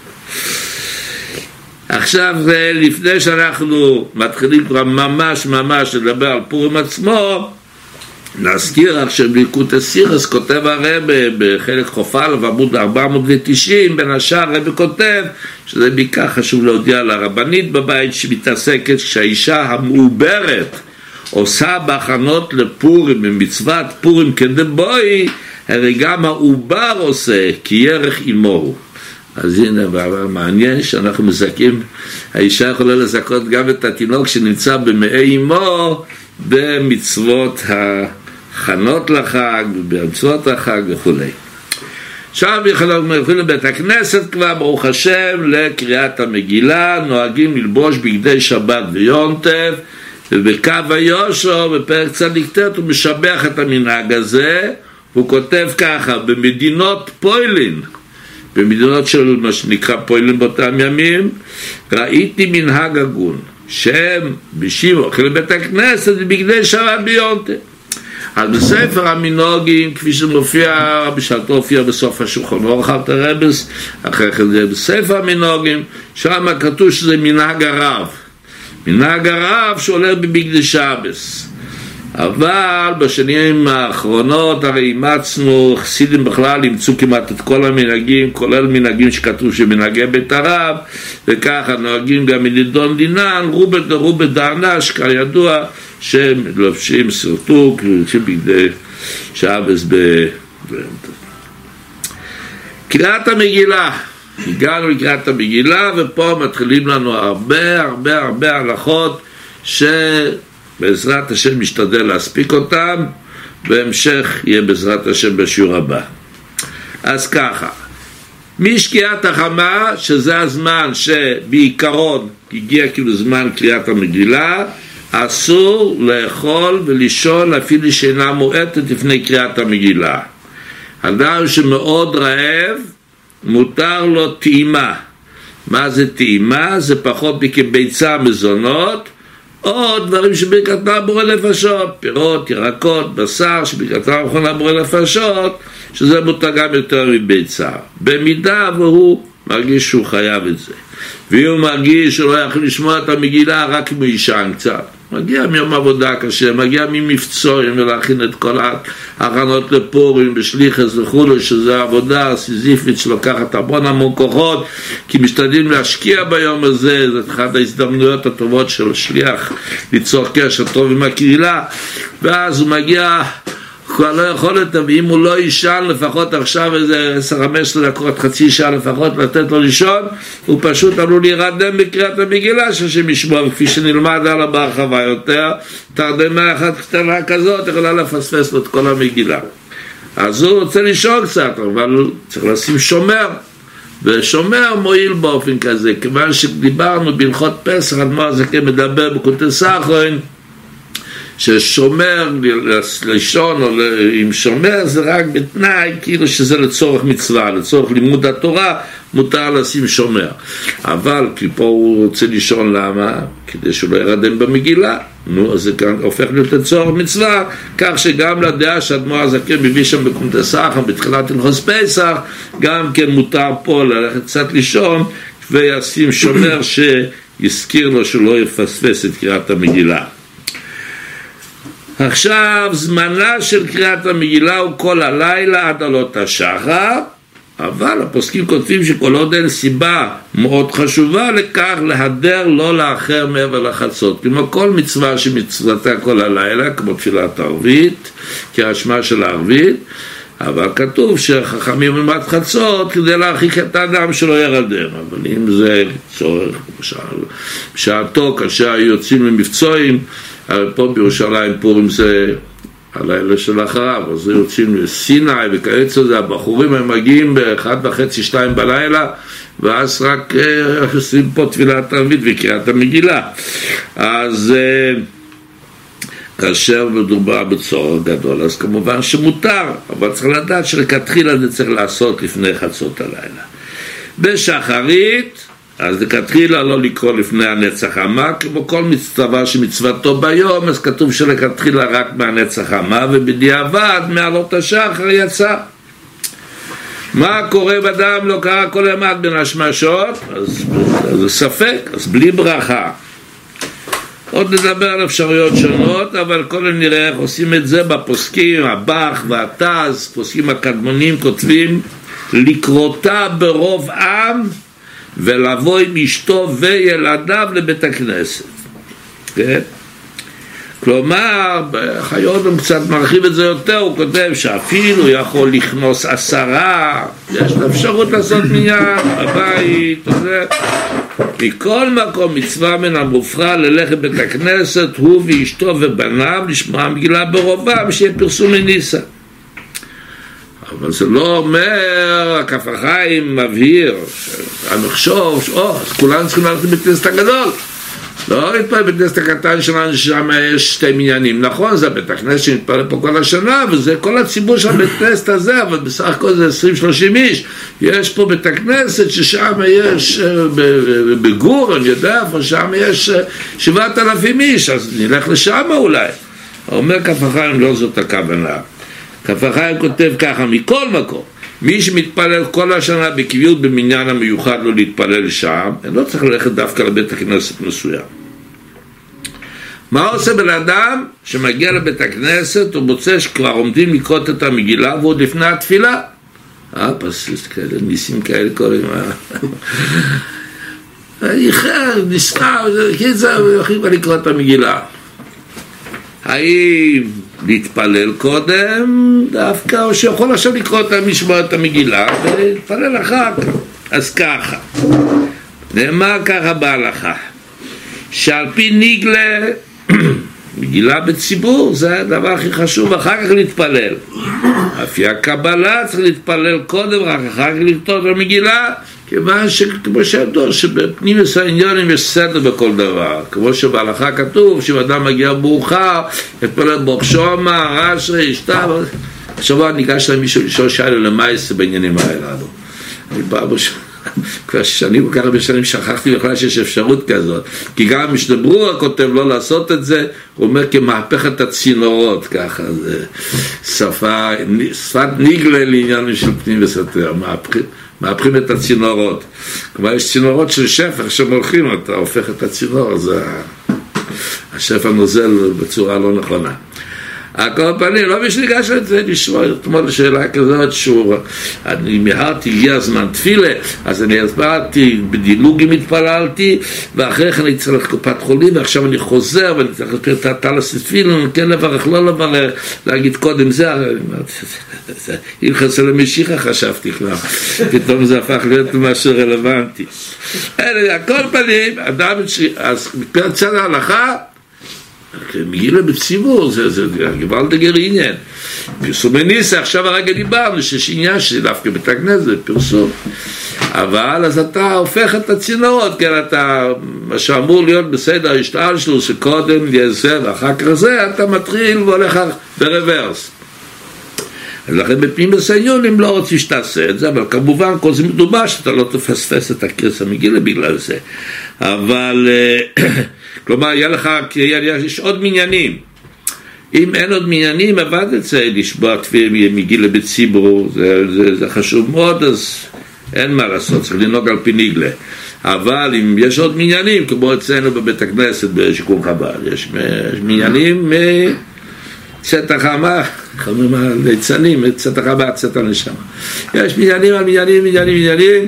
S1: עכשיו, לפני שאנחנו מתחילים כבר ממש ממש לדבר על פורים עצמו, נזכיר רק שבליקוטי סירס כותב הרב בחלק חופל ועמוד ארבע מאות ותשעים, בין השאר הרב כותב שזה בעיקר חשוב להודיע לרבנית בבית שמתעסקת כשהאישה המעוברת עושה בהכנות לפורים במצוות פורים כדבוי, הרי גם העובר עושה כי ירך עמו. אז הנה בעבר מעניין שאנחנו מזכים, האישה יכולה לזכות גם את התינוק שנמצא במעי עמו במצוות הכנות לחג, במצוות החג וכו'. עכשיו אנחנו הולכים לבית הכנסת כבר, ברוך השם, לקריאת המגילה. נוהגים ללבוש בגדי שבת ויום טוב, ובקו היושר בפרק צדיק ט' הוא משבח את המנהג הזה. הוא כותב ככה: במדינות פוילין, במדינות של מה שנקרא פוילין באותם ימים, ראיתי מנהג הגון שהם בשיב הולכים לבית הכנסת ובגדי שבת ביום טוב. אז בספר המנהגים, כפי שמופיע בשעתו הופיע בסוף השולחן אורך אלתר רבס, אחרי כן זה בספר המנהגים, שם כתוב שזה מנהג הרב, מנהג הרב שהולך בבגדי שבת. אבל בשנים האחרונות הרי אימצנו, חסידים בכלל אימצו כמעט את כל המנהגים, כולל מנהגים שכתוב שמנהגי בית הרב, וככה נוהגים גם מנידון דינן, רובה דרובה דענש, כידוע שהם לובשים סרטוק, לובשים בגדי שבס ב... קריאת המגילה. הגענו לקריאת המגילה, ופה מתחילים לנו הרבה הרבה הרבה הלכות ש... בעזרת השם משתדל להספיק אותם, בהמשך יהיה בעזרת השם בשיעור הבא. אז ככה, משקיעת החמה, שזה הזמן שבעיקרון הגיע כאילו זמן קריאת המגילה, אסור לאכול ולישון אפילו שאינה מועטת לפני קריאת המגילה. אדם שמאוד רעב, מותר לו טעימה. מה זה טעימה? זה פחות מכביצה מזונות, או דברים שברכתם בורא נפשות, פירות, ירקות, בשר, שברכתם מכונה בורא נפשות, שזה מותר גם יותר מביצה. במידה והוא מרגיש שהוא חייב את זה. ואם הוא מרגיש שהוא לא יכול לשמוע את המגילה רק אם הוא ישן קצת. מגיע מיום עבודה קשה, מגיע ממבצועים ולהכין את כל ההכנות לפורים בשליחס וכו', שזה עבודה סיזיפית שלוקחת המון המון כוחות, כי משתדלים להשקיע ביום הזה, זאת אחת ההזדמנויות הטובות של שליח ליצור קשר טוב עם הקהילה, ואז הוא מגיע, הוא לא יכול לתת, ואם הוא לא ישן לפחות עכשיו איזה עשר חמש עשרה דקות, חצי שעה לפחות לתת לו לישון, הוא פשוט עלול להירדם בקריאת המגילה ששם ישמוע, וכפי שנלמד עליו בהרחבה יותר, תרדמה אחת קטנה כזאת יכולה לפספס לו את כל המגילה. אז הוא רוצה לישון קצת, אבל צריך לשים שומר, ושומר מועיל באופן כזה, כיוון שדיברנו בהלכות פסח, אדמו"ר הזקן מדבר בקונטס אחרון, ששומר לישון או עם שומר זה רק בתנאי כאילו שזה לצורך מצווה, לצורך לימוד התורה מותר לשים שומר, אבל כי פה הוא רוצה לישון, למה? כדי שהוא לא ירדם במגילה, נו, אז זה כאן הופך להיות לצורך מצווה, כך שגם לדעה שהאדמו"ר הזקן מביא שם בקונטס אחרון בתחילת הלכות פסח, גם כן מותר פה ללכת קצת לישון וישים שומר שיזכיר לו שהוא לא יפספס את קריאת המגילה. עכשיו, זמנה של קריאת המגילה הוא כל הלילה עד עלות השחר, אבל הפוסקים כותבים שכל עוד אין סיבה מאוד חשובה לכך, להדר לא לאחר מעבר לחצות. כמו כל מצווה שמצוותה כל הלילה, כמו תפילת ערבית, כהשמע של הערבית, אבל כתוב שחכמים עד חצות כדי להרחיק את האדם שלא ירדם. אבל אם זה צורך, בשעתו כאשר היו יוצאים למבצועים, פה בירושלים פורים זה הלילה של אחריו, אז זה יוצאים לסיני וכאלה, זה הבחורים הם מגיעים באחד וחצי שתיים בלילה, ואז רק עושים פה תפילת ערבית וקריאת המגילה. אז כאשר מדובר בצורך גדול, אז כמובן שמותר, אבל צריך לדעת שלכתחילה זה צריך לעשות לפני חצות הלילה. בשחרית אז לכתחילה לא לקרוא לפני הנצח חמה, כמו כל מצווה שמצוותו ביום, אז כתוב שלכתחילה רק מהנצח חמה, ובדיעבד מעלות השחר יצא. מה קורה בדם? לא קרה כל ימת בין השמשות, אז זה ספק, אז בלי ברכה. עוד נדבר על אפשרויות שונות, אבל כל נראה איך עושים את זה בפוסקים, הבח והתז, פוסקים הקדמונים כותבים, לקרותה ברוב עם, ולבוא עם אשתו וילדיו לבית הכנסת. כן? כלומר, בחיות הוא קצת מרחיב את זה יותר, הוא כותב שאפילו יכול לכנוס עשרה, יש אפשרות לעשות מניין בבית, וזה. מכל מקום מצווה מן המופרע ללכת בית הכנסת, הוא ואשתו ובניו, לשמוע מגילה ברובם, שיהיה פרסום מניסה. אבל זה לא אומר, הכף החיים מבהיר, אני חושב, או, אז כולנו צריכים ללכת לבית הכנסת הגדול. לא להתפלל בית הכנסת הקטן שלנו, ששם יש שתי מניינים. נכון, זה בית הכנסת שמתפלל פה כל השנה, וזה כל הציבור של בית הכנסת הזה, אבל בסך הכל זה עשרים שלושים איש. יש פה בית הכנסת ששם יש, בגור, אני יודע, שם יש שבעת אלפים איש, אז נלך לשם אולי. אומר כף החיים, לא זאת הכוונה. כף החיים כותב ככה, מכל מקום, מי שמתפלל כל השנה בקביעות במניין המיוחד לא להתפלל שם, לא צריך ללכת דווקא לבית הכנסת מסוים. מה עושה בן אדם שמגיע לבית הכנסת, הוא מוצא שכבר עומדים לקרות את המגילה ועוד לפני התפילה? אה, פסוס כאלה, ניסים כאלה קוראים. איחר, נסחר, קיצר, הולכים לקרות את המגילה. האם להתפלל קודם דווקא, או שיכול עכשיו לקרוא את המשמע את המגילה ולהתפלל אחר כך? אז ככה נאמר ככה בהלכה, שעל פי ניגלה מגילה בציבור זה הדבר הכי חשוב, אחר כך להתפלל. לפי הקבלה צריך להתפלל קודם, רק אחר כך לכתוב על מגילה, כיוון שכמו שידוע שבפנימיות העניונים יש סדר בכל דבר, כמו שבהלכה כתוב שאם אדם מגיע מאוחר יתפלל ברוך שומע, רש"י, שטר. השבוע ניגש להם מישהו לשאול שאלה למעשה בעניינים האלה. אני בא בשביל כבר שנים וכך הרבה שנים שכחתי בכלל שיש אפשרות כזאת, כי גם משתברו כותב לא לעשות את זה, הוא אומר כמהפכת הצינורות, ככה זה שפה, שפת ניגלה לעניין של פנים וסתר, מהפכים, מהפכים את הצינורות. כלומר יש צינורות של שפך שמולכים, אתה הופך את הצינור, זה השפע נוזל בצורה לא נכונה. הכל פנים, לא משניגש את זה לשמוע, אתמול לשאלה כזאת שהוא, אני מהרתי, הגיע הזמן תפילה, אז אני הסברתי, בדילוגים התפללתי, ואחרי כן אני צריך לקופת חולים, ועכשיו אני חוזר, ואני צריך להסביר את הטלס תפילין, כן לברך, לא לברך, להגיד קודם זה, אם חסר למשיחה חשבתי כבר, פתאום זה הפך להיות משהו רלוונטי. הכל פנים, אדם, אז מפרט צד ההלכה, מגילה בציבור, זה, זה, זה גוואלד גר עניין. פרסום מניסה, עכשיו הרגע דיברנו, שיש עניין שדווקא בית הכנסת, זה פרסום. אבל אז אתה הופך את הצינורות, כן, אתה, מה שאמור להיות בסדר השתעל שלו, שקודם יעשה ואחר כך זה, אתה מתחיל והולך ברוורס. אז לכן בפנים בסעניונים לא רוצים שתעשה את זה, אבל כמובן כל זה מדובר שאתה לא תפספס את הקרס המגילה בגלל זה. אבל, כלומר, יהיה לך, יש עוד מניינים. אם אין עוד מניינים, עבד את זה, לשבוע תפילה מגילה בציבור, זה, זה, זה חשוב מאוד, אז אין מה לעשות, צריך לנהוג על פי ניגלה. אבל אם יש עוד מניינים, כמו אצלנו בבית הכנסת בשיקום חב"ד, יש מניינים מצאת החמה, חמים הליצנים, מצאת החמה, צאת הנשמה. יש מניינים על מניינים, מניינים, מניינים,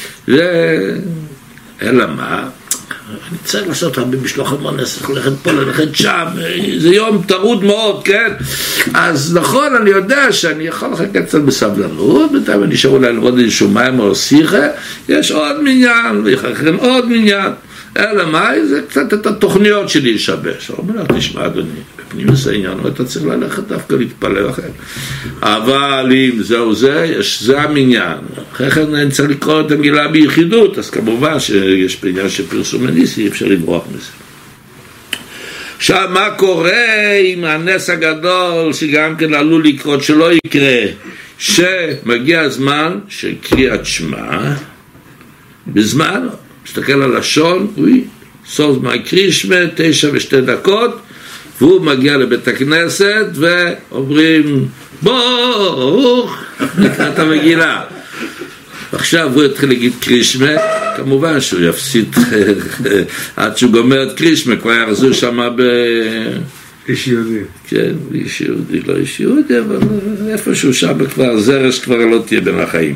S1: ואלא מה? אני צריך לעשות הרבה משלוח המונס, ללכת פה, ללכת שם, זה יום טרוד מאוד, כן? אז נכון, אני יודע שאני יכול לחכת קצת בסבלנות, בינתיים אני אשאר אולי לראות איזשהו מים או שיחה, יש עוד מניין, ויחכם עוד מניין, אלא מה? זה קצת את התוכניות שלי ישבש. הוא אומר, תשמע אדוני, בפנים העניין, אתה צריך ללכת דווקא להתפלל אחר. אבל אם זהו זה, יש, זה המניין. אחרי כן אני צריך לקרוא את המגילה ביחידות, אז כמובן שיש בעניין של פרסום מניסי, אפשר לברוח מזה. עכשיו, מה קורה עם הנס הגדול, שגם כן עלול לקרות, שלא יקרה, שמגיע הזמן של קריאת שמע, בזמן, מסתכל על השעון, אוי, סוף זמן קרישמה, תשע ושתי דקות, והוא מגיע לבית הכנסת, ואומרים, ברוך, לקראת את המגילה. עכשיו הוא יתחיל להגיד קרישמה, כמובן שהוא יפסיד עד שהוא גומר את קרישמה, כבר יחזו שם ב...
S2: איש יהודי.
S1: כן, איש יהודי, לא איש יהודי, אבל איפשהו שם כבר זרש כבר לא תהיה בין החיים.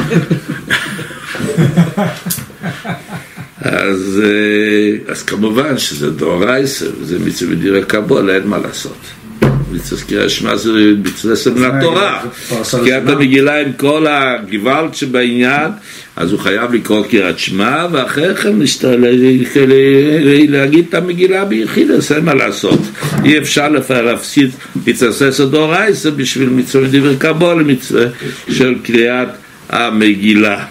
S1: אז, אז כמובן שזה דאורייסה, זה מצווה דירה קבולה, אין מה לעשות. מצווה קריאת שמע זה מצווה סמלת תורה. קריאת המגילה עם כל הגוואלד שבעניין, אז הוא חייב לקרוא קריאת שמע, ואחרי כן להגיד את המגילה ביחידס, אין מה לעשות. אי אפשר להפסיד מצווה דאורייסה בשביל מצווה דירה קבולה, מצווה של קריאת המגילה.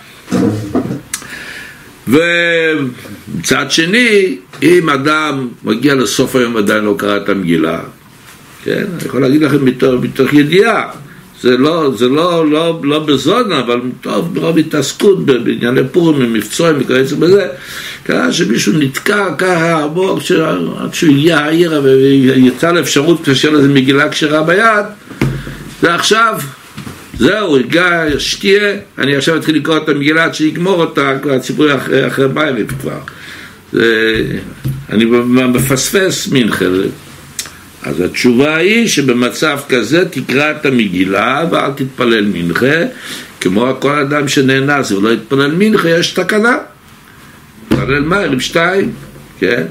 S1: ומצד שני, אם אדם מגיע לסוף היום ועדיין לא קרא את המגילה, כן, אני יכול להגיד לכם מתוך, מתוך ידיעה, זה לא, זה לא, לא, לא בזונה, אבל טוב, ברוב התעסקות בענייני פורים, ממבצועים, וכזה בזה, קרה שמישהו נתקע ככה, בוא, עד שהוא הגיע העירה ויצא לאפשרות כאשר לזה מגילה כשרה ביד, ועכשיו, זהו, הגע, שתהיה, אני עכשיו אתחיל לקרוא את המגילה עד שיגמור אותה, הציבורי אחרי, אחרי בערב כבר. זה, אני מפספס מנחה. אז התשובה היא שבמצב כזה תקרא את המגילה ואל תתפלל מנחה, כמו כל אדם שנאנס ולא יתפלל מנחה, יש תקנה. תתפלל מערב שתיים, כן?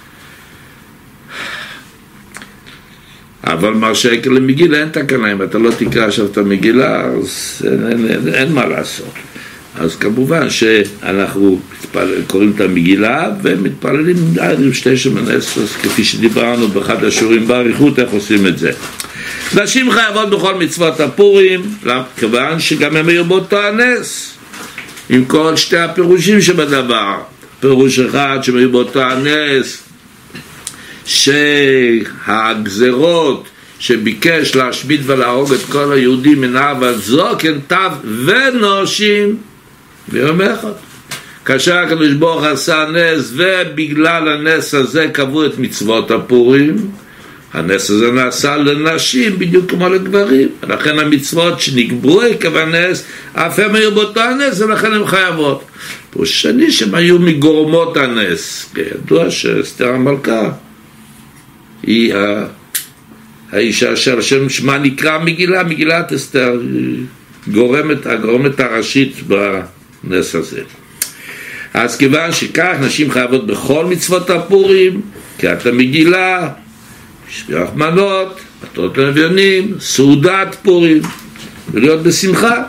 S1: אבל מה שקר למגילה אין תקנה, אם אתה לא תקרא עכשיו את המגילה, אז אין, אין, אין, אין מה לעשות. אז כמובן שאנחנו מתפלל, קוראים את המגילה ומתפללים עם שתי שמנס, כפי שדיברנו באחד השיעורים באריכות איך עושים את זה. נשים חייבות בכל מצוות הפורים, כיוון שגם הם היו באותו הנס, עם כל שתי הפירושים שבדבר. פירוש אחד שהם היו באותו הנס, שהגזרות שביקש להשמיד ולהרוג את כל היהודים מנער ועד זקן, טף ונושים ביום אחד. כאשר הקדוש ברוך עשה נס, ובגלל הנס הזה קבעו את מצוות הפורים, הנס הזה נעשה לנשים בדיוק כמו לגברים, ולכן המצוות שנקבעו עקב הנס אף הם היו באותו הנס, ולכן הם חייבות. פירוש שני שהם היו מגורמות הנס, כידוע שאסתר המלכה היא ה... האישה של השם שמה נקרא מגילה, מגילת אסתר, גורמת, הגורמת הראשית בנס הזה. אז כיוון שכך נשים חייבות בכל מצוות הפורים, קריאת המגילה, שפירת מנות, מתנות לאביונים, סעודת פורים, ולהיות בשמחה.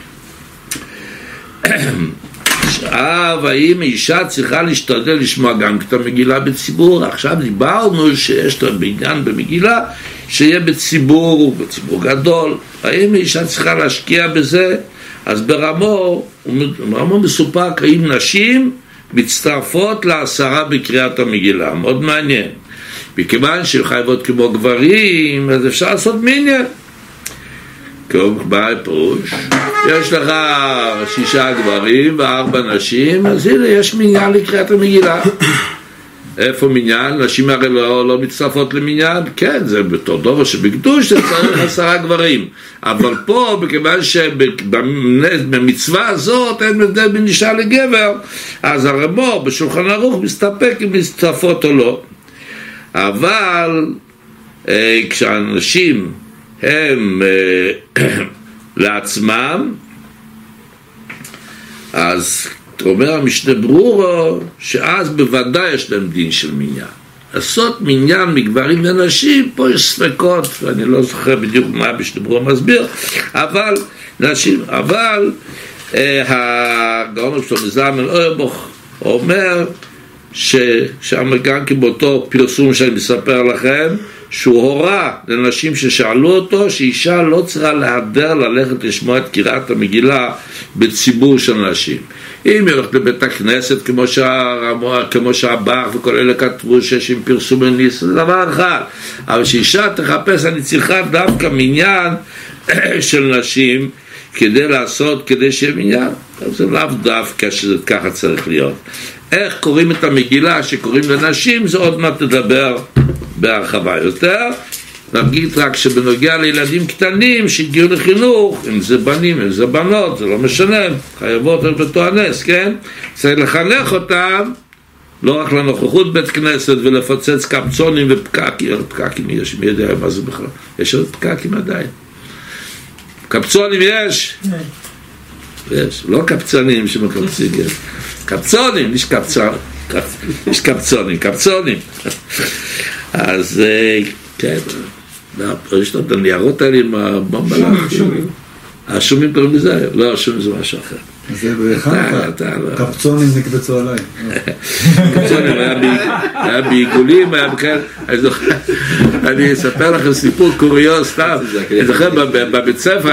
S1: עכשיו, האם אישה צריכה להשתדל לשמוע גם את המגילה בציבור? עכשיו דיברנו שיש לה בעניין במגילה שיהיה בציבור, בציבור גדול. האם אישה צריכה להשקיע בזה? אז ברמו, ברמו מסופק, האם נשים מצטרפות לעשרה בקריאת המגילה. מאוד מעניין. מכיוון שהן חייבות כמו גברים, אז אפשר לעשות מניין. כמו בפירוש, יש לך שישה גברים וארבע נשים, אז הנה יש מניין לקריאת המגילה. איפה מניין? נשים הרי לא, לא מצטרפות למניין. כן, זה בתור דובר שבקדוש זה צריך עשרה גברים, אבל פה מכיוון שבמצווה הזאת אין הבדל בין אישה לגבר, אז הרמ"א בשולחן ערוך מסתפק אם מצטרפות או לא. אבל אה, כשאנשים הם אה, לעצמם, אז אומר המשנה ברורו שאז בוודאי יש להם דין של מניין. לעשות מניין מגברים ונשים, פה יש ספקות, ואני לא זוכר בדיוק מה המשנה ברורו מסביר, אבל נשים, אבל אה, הגאון שלמה זלמן אוירבך אומר ששם גם באותו פרסום שאני מספר לכם, שהוא הורה לנשים ששאלו אותו שאישה לא צריכה להדר ללכת לשמוע את קריאת המגילה בציבור של נשים. אם היא הולכת לבית הכנסת כמו שהרמ"א, כמו שהבח וכל אלה כתבו שיש עם פרסום הניס, זה דבר אחד. אבל שאישה תחפש, אני צריכה דווקא מניין של נשים כדי לעשות, כדי שיהיה מניין. זה לאו דווקא שזה ככה צריך להיות. איך קוראים את המגילה שקוראים לנשים, זה עוד מעט תדבר בהרחבה יותר. נגיד רק שבנוגע לילדים קטנים שהגיעו לחינוך, אם זה בנים, אם זה בנות, זה לא משנה, חייבות באותו הנס, כן? צריך לחנך אותם, לא רק לנוכחות בית כנסת ולפוצץ קפצונים ופקקים, פקקים יש, מי יודע מה זה בכלל? יש עוד פקקים עדיין. קפצונים יש? יש, לא קפצנים שמקפצים, יש. קפצונים, יש קפצונים, יש קפצונים, קפצונים. אז כן, יש לו את הניירות האלה עם הבומבה. השומים קוראים לזה? לא, השומים זה משהו אחר.
S2: זה בחנוכה, קפצונים נקבצו עליי.
S1: קפצונים, היה בעיגולים, היה בכלל, אני אספר לכם סיפור קוריוז, סתם, אני זוכר בבית ספר,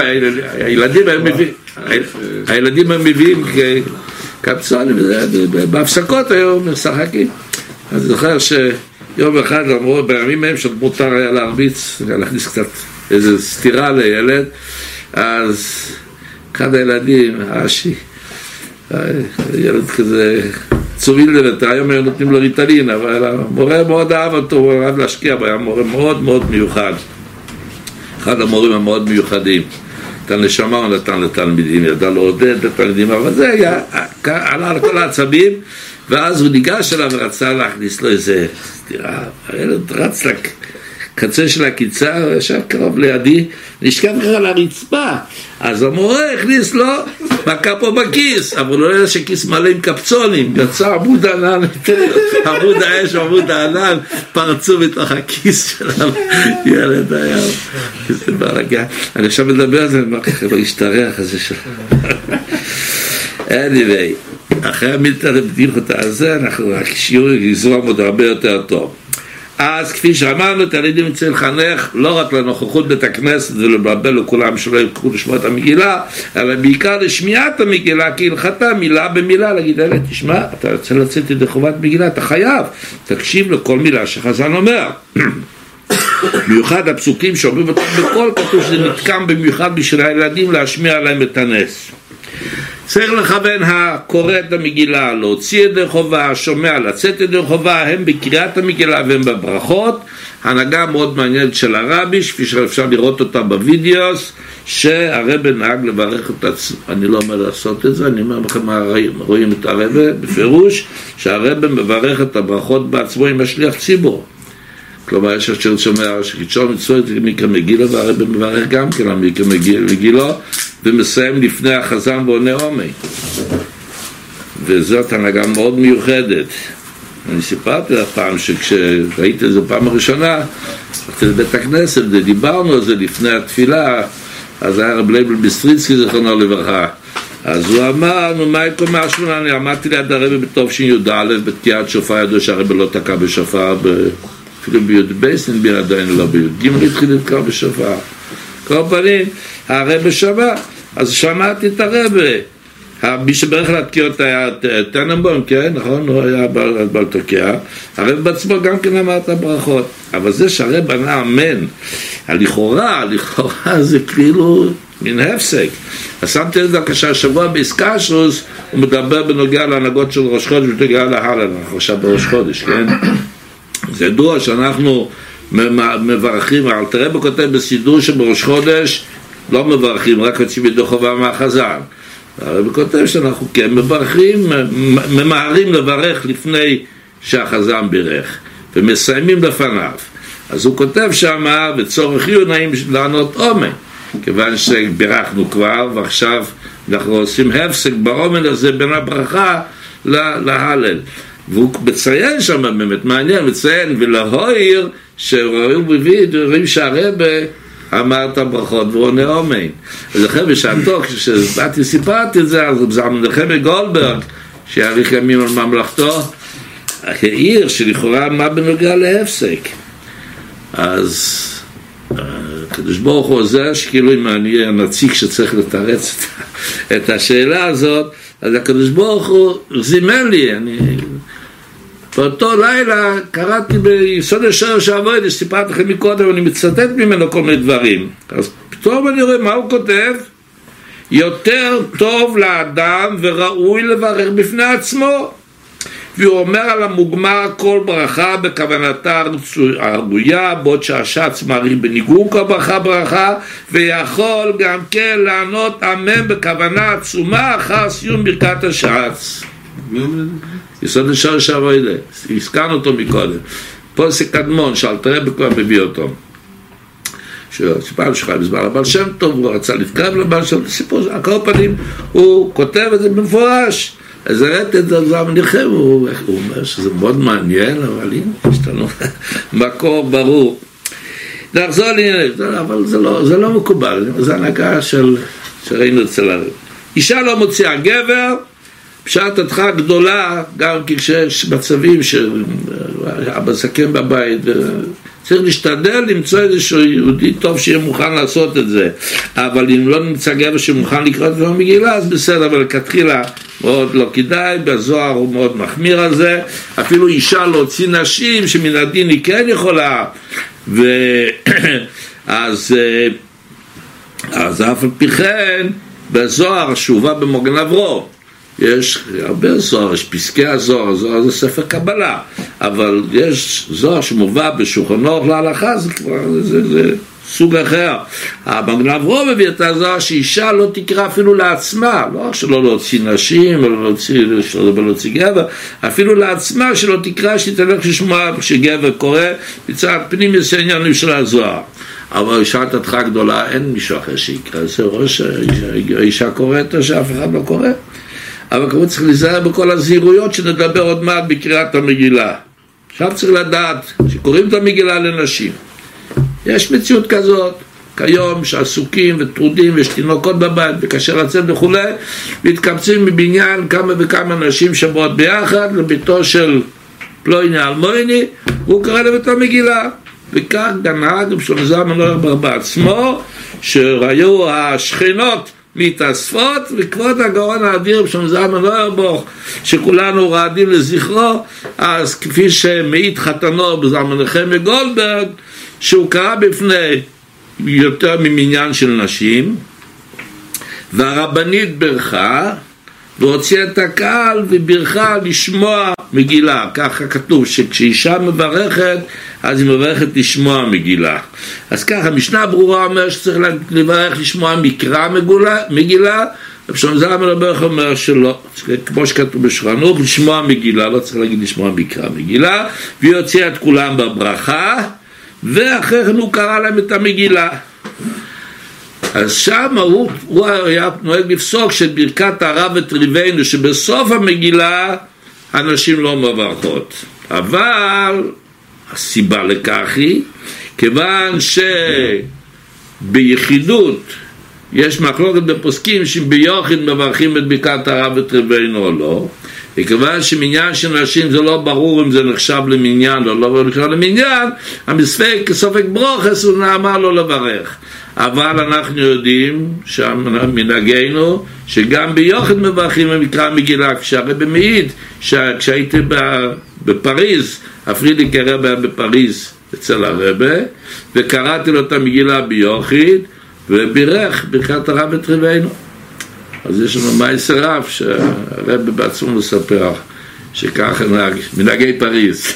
S1: הילדים הם מביאים קפצונים, בהפסקות היום משחקים. אני זוכר שיום אחד אמרו, בימים מהם שמותר היה להרביץ, להכניס קצת איזו סתירה לילד, אז אחד הילדים, האשי, ילד כזה צוביל, היום היו נותנים לו ריטלין, אבל המורה מאוד אהב אותו, הוא אהב להשקיע, היה מורה מאוד מאוד מיוחד, אחד המורים המאוד מיוחדים, נתן נשמה, הוא נתן לתלמידים, ידע לעודד לתלמידים, אבל זה היה, עלה על כל העצבים, ואז הוא ניגש אליו ורצה להכניס לו איזה סתירה, הילד רץ לקצה של הקיצה, הוא ישב קרוב לידי, נשכב ככה על הרצפה, אז המורה הכניס לו, מכה פה בכיס, אבל לא יודע שכיס מלא עם קפצונים, יצא עמוד הענן, עמוד האש ועמוד הענן, פרצו בתוך הכיס של הילד היה, זה ברגע, אני עכשיו מדבר על זה, לא ישתרח הזה שלו. anyway, אחרי המילתא בדיחות הזה, אנחנו רק שיעור יזרום עוד הרבה יותר טוב. אז כפי שאמרנו, תלמידים צריכים לחנך לא רק לנוכחות בית הכנסת ולבלבל לכולם שלא יקחו לשמוע את המגילה, אלא בעיקר לשמיעת המגילה, כי הלכתה מילה במילה, להגיד אלה, תשמע, אתה רוצה לצאת ידי חובת מגילה, אתה חייב, תקשיב לכל מילה שחזן אומר. במיוחד הפסוקים שאומרים אותם בכל, כתוב שזה נתקם במיוחד בשביל הילדים להשמיע להם את הנס. צריך לכוון הקורא את המגילה, להוציא ידי חובה, שומע, לצאת ידי חובה, הם בקריאת המגילה והם בברכות. הנהגה מאוד מעניינת של הרבי, כפי שאפשר לראות אותה בווידאוס, שהרבי נהג לברך את עצמו. אני לא אומר לעשות את זה, אני אומר לכם מה רואים את הרבי בפירוש, שהרבי מברך את הברכות בעצמו עם השליח ציבור. כלומר, יש אשר שומע שקידשו מצוות מקרא מגילה, והרבי מברך גם כן על מקרא מגילה, ומסיים לפני החזן ועונה עומי. וזאת הנהגה מאוד מיוחדת. אני סיפרתי לה פעם שכשראיתי את זה פעם הראשונה, הלכתי לבית הכנסת ודיברנו על זה לפני התפילה, אז היה רב לייבל ביסטריצקי זכרונו לברכה. אז הוא אמר, נו מה יקום מהשמונה, אני עמדתי ליד הרבי בטוב שי"א, בתקיעת שופר, ידעו שהרבי לא תקע בשופר, אפילו בי"ב נדבר עדיין לא בי"ג התחיל לתקע בשופר. כל פנים, הרבי שמע, אז שמעתי את הרבי. מי שברך להתקיעות היה טננבוים, כן, נכון? הוא היה בעל תוקע. הרבי בעצמו גם כן אמר את הברכות. אבל זה שהרבי ענה אמן, הלכאורה, לכאורה זה כאילו מן הפסק. אז שמתי את זה כשהשבוע באיסקשוס, הוא מדבר בנוגע להנהגות של ראש חודש, בנוגע להלל, אנחנו עכשיו בראש חודש, כן? זה ידוע שאנחנו מברכים, אל תראה בכותב בסידור שבראש חודש לא מברכים, רק יוצאים ידי חובה מהחזן. הרבי כותב שאנחנו כן מברכים, ממהרים לברך לפני שהחזן בירך, ומסיימים לפניו. אז הוא כותב שמה, וצורך יהיו נעים לענות אומן, כיוון שבירכנו כבר, ועכשיו אנחנו עושים הפסק באומן הזה בין הברכה להלל. והוא מציין שם באמת, מעניין, מציין ולהויר שראו בביד, רואים שהרבי אמר את הברכות ועונה אומן. אז אחרי בשעתו, כשבאתי סיפרתי את זה, אז זמנחמי גולדברג, שיאריך ימים על ממלכתו, העיר שלכאורה מה בנוגע להפסק. אז הקדוש ברוך הוא עוזר שכאילו אם אני הנציג שצריך לתרץ את השאלה הזאת, אז הקדוש ברוך הוא זימן לי, אני... באותו לילה קראתי ביסוד השער שעבוד, סיפרתי לכם מקודם, אני מצטט ממנו כל מיני דברים. אז פתאום אני רואה מה הוא כותב, יותר טוב לאדם וראוי לברך בפני עצמו. והוא אומר על המוגמר כל ברכה בכוונתה הראויה, בעוד שהשץ מעריך בניגון כל ברכה ברכה, ויכול גם כן לענות אמן בכוונה עצומה אחר סיום ברכת השץ.
S2: מי אומר את זה?
S1: יסוד השער שעבוד, הזכרנו אותו מקודם. פה זה קדמון, שאל תראה בכבר מביא אותו. שסיפרנו שחי בזמן הבעל שם טוב, הוא רצה להתקרב לבעל שם, סיפור, על כל פנים, הוא כותב את זה במפורש. אז ראיתי את זה מניחם, הוא אומר שזה מאוד מעניין, אבל הנה, יש לנו מקור ברור. נחזור לעניין, אבל זה לא, זה לא מקובל, זה הנהגה של, שראינו אצל הרב. אישה לא מוציאה גבר, בשעת הדחה גדולה, גם כשיש מצבים שאבא זקן בבית, צריך להשתדל למצוא איזשהו יהודי טוב שיהיה מוכן לעשות את זה. אבל אם לא נמצא גבר שמוכן לקרוא את זה במגילה, אז בסדר, אבל כתחילה מאוד לא כדאי, בזוהר הוא מאוד מחמיר על זה. אפילו אישה להוציא נשים שמן הדין היא כן יכולה. ואז אז אף על פי כן, בזוהר שהובא במוגן אברום, יש הרבה זוהר, יש פסקי הזוהר, הזוהר זה ספר קבלה, אבל יש זוהר שמובא בשולחן אורך להלכה, זה כבר, זה, זה סוג אחר. המגן אברום מביא את הזוהר שאישה לא תקרא אפילו לעצמה, לא שלא להוציא נשים, או להוציא, שלא להוציא גבר, אפילו לעצמה שלא תקרא, שתלך לשמוע כשגבר קורא, מצד פנים יש עניינים של הזוהר. אבל אישה תתחה גדולה, אין מישהו אחר שיקרא, זה ראש, האישה קוראת או שאף אחד לא קורא. אבל כמו צריך להיזהר בכל הזהירויות שנדבר עוד מעט בקריאת המגילה. עכשיו צריך לדעת שקוראים את המגילה לנשים. יש מציאות כזאת, כיום שעסוקים וטרודים ויש תינוקות בבית וקשה לצאת וכולי, מתקבצים מבניין כמה וכמה אנשים שבועות ביחד לביתו של פלויני אלמויני, והוא קרא להם את המגילה. וכך גנהג בשלום זלמן אוירבך בעצמו, שראיו השכנות מתאספות, וכבוד הגאון האדיר בשלום זלמן אוירבך שכולנו רעדים לזכרו, אז כפי שמעיד חתנו בזלמן נחמיה גולדברג, שהוא קרא בפני יותר ממניין של נשים, והרבנית ברכה והוציאה את הקהל וברכה לשמוע מגילה. ככה כתוב שכשאישה מברכת אז היא מברכת לשמוע מגילה. אז ככה משנה ברורה אומר שצריך לברך לשמוע מקרא מגילה, מגילה. ושלום זלמן אוירבך אומר שלא, כמו שכתוב בשולחן ערוך, לשמוע מגילה, לא צריך להגיד לשמוע מקרא מגילה, והיא הוציאה את כולם בברכה, ואחרי כן הוא קרא להם את המגילה. אז שם הוא, הוא היה נוהג לפסוק של ברכת הרב וטריבנו, שבסוף המגילה אנשים לא מברכות. אבל הסיבה לכך היא, כיוון שביחידות יש מחלוקת בפוסקים שביוחד מברכים את ברכת הרב וטריבנו או לא, וכיוון שמניין של נשים זה לא ברור אם זה נחשב למניין או לא נחשב למניין, המספק סופק ברוכס הוא נאמר לו לברך. אבל אנחנו יודעים שמנהגנו שגם ביוחד מברכים במקרא מגילה. כשהרבא מעיד שכשהייתי בפריז, הפרידיק הרבא היה בפריז אצל הרבא, וקראתי לו את המגילה ביוחד ובירך ברכת הרב וטריבנו. אז יש לנו מעשר רב שהרבא בעצמו מספר שככה מנהגי פריז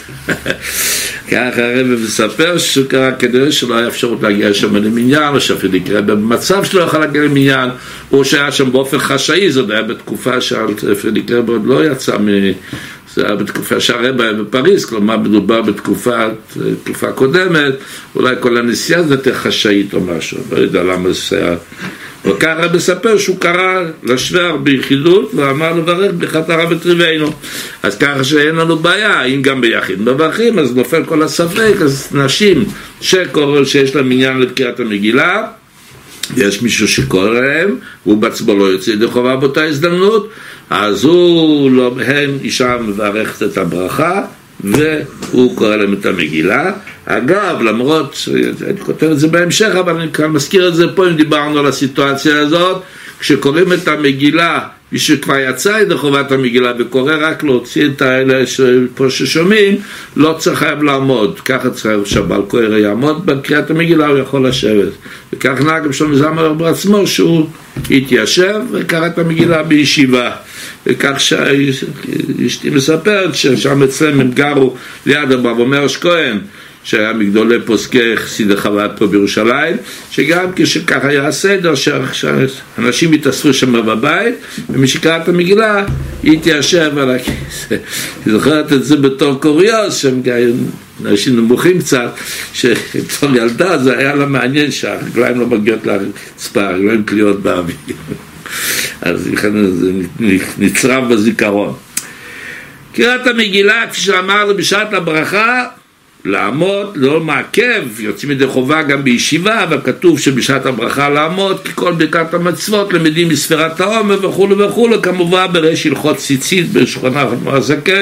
S1: ככה הרבא מספר שהוא קרא כדי שלא היה אפשרות להגיע שם למניין, או שאפילו יקרה במצב שלא יכול להגיע למניין, או שהיה שם באופן חשאי. זה היה בתקופה שאפילו יקרה עוד לא יצא מ... זה היה בתקופה שהרבא היה בפריז, כלומר מדובר בתקופה תקופה קודמת, אולי כל הנסיעה זה יותר חשאית או משהו, לא יודע למה זה היה. וכך הרבא מספר שהוא קרא לשוור ביחידות ואמר לברך ברכת הרב וטריבנו. אז ככה שאין לנו בעיה, אם גם ביחיד מברכים אז נופל כל הספק. אז נשים שקורא שיש להם עניין לבקיעת המגילה, יש מישהו שקורא להם והוא בעצמו לא יוצא ידי חובה באותה הזדמנות, אז הוא לא, הם אישה מברכת את הברכה והוא קורא להם את המגילה. אגב, למרות, אני כותב את זה בהמשך, אבל אני כאן מזכיר את זה פה, אם דיברנו על הסיטואציה הזאת, כשקוראים את המגילה, מי שכבר יצא ידי חובת המגילה וקורא רק להוציא את האלה פה ששומעים, לא צריך חייב לעמוד. ככה צריך שבעל קורא יעמוד בקריאת המגילה, הוא יכול לשבת. וכך נהג בשלום זלמן אוירבך בעצמו, שהוא התיישב וקרא את המגילה בישיבה. וכך שאשתי מספרת ששם אצלם הם גרו ליד הרב מרש כהן, שהיה מגדולי פוסקי חסידי חב"ד פה בירושלים, שגם כשכך היה הסדר שאנשים התאספו שם בבית, ומי שקרא את המגילה התיישב על הכיסא. אני זוכרת את זה בתור קוריוז, שהם אנשים נמוכים קצת, שבתור ילדה זה היה לה מעניין שהרגליים לא מגיעות לרצפה, הרגליים קליעות באוויר. אז זה נצרב בזיכרון. קריאת המגילה, כפי שאמרנו בשעת הברכה, לעמוד, לא מעכב, יוצאים ידי חובה גם בישיבה, אבל כתוב שבשעת הברכה לעמוד, כי כל ברכת המצוות למדים מספירת העומר וכו' וכו', כמובן בראש הלכות ציצית בשולחן ערוך הזקן,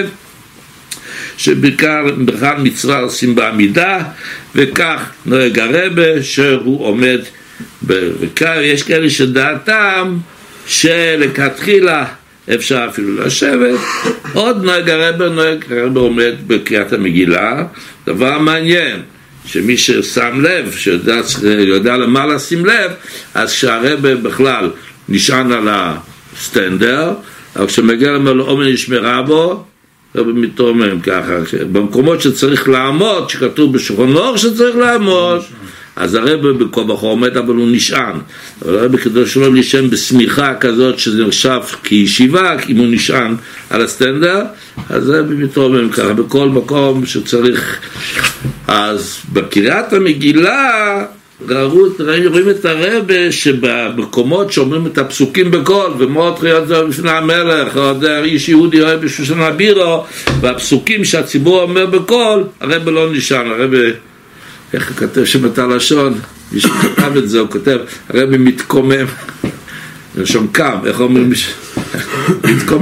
S1: שבעיקר בכלל מצווה עושים בעמידה, וכך נוהג הרבא שהוא עומד וכך יש כאלה שדעתם שלכתחילה אפשר אפילו לשבת. עוד נוהג הרבא, נוהג הרבא עומד בקריאת המגילה. דבר מעניין, שמי ששם לב, שיודע יודע למה לשים לב, אז שהרבא בכלל נשען על הסטנדר, אבל כשמגיע למעלה אומן ישמרה בו, הרבא מתרומם ככה, במקומות שצריך לעמוד, שכתוב בשולחן ערוך שצריך לעמוד, אז הרבא בכל בחור עומד, אבל הוא נשען. אבל הרבא כדי שלא נשען בסמיכה כזאת שזה נחשב כישיבה, אם הוא נשען על הסטנדר, אז הרבא מתרומם ככה בכל מקום שצריך. אז בקריאת המגילה רואים את הרבא שבמקומות שאומרים את הפסוקים בקול, ומאות חיות זה בפני המלך, או איש יהודי רואה בשושן הבירו, והפסוקים שהציבור אומר בקול, הרבא לא נשען, הרבא איך הוא כותב שם את הלשון? מישהו כתב את זה, הוא כותב, הרבי מתקומם, שם קם, איך אומרים? מתקומם.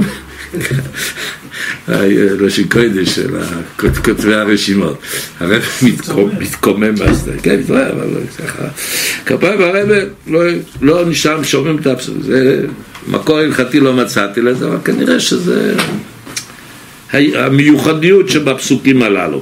S1: לשון קודש של כותבי הרשימות. הרבי מתקומם מהסדר. כן, אבל ככה. כפיים הרבי לא נשאר שומעים את הפסוק. זה מקור הלכתי לא מצאתי לזה, אבל כנראה שזה המיוחדיות שבפסוקים הללו.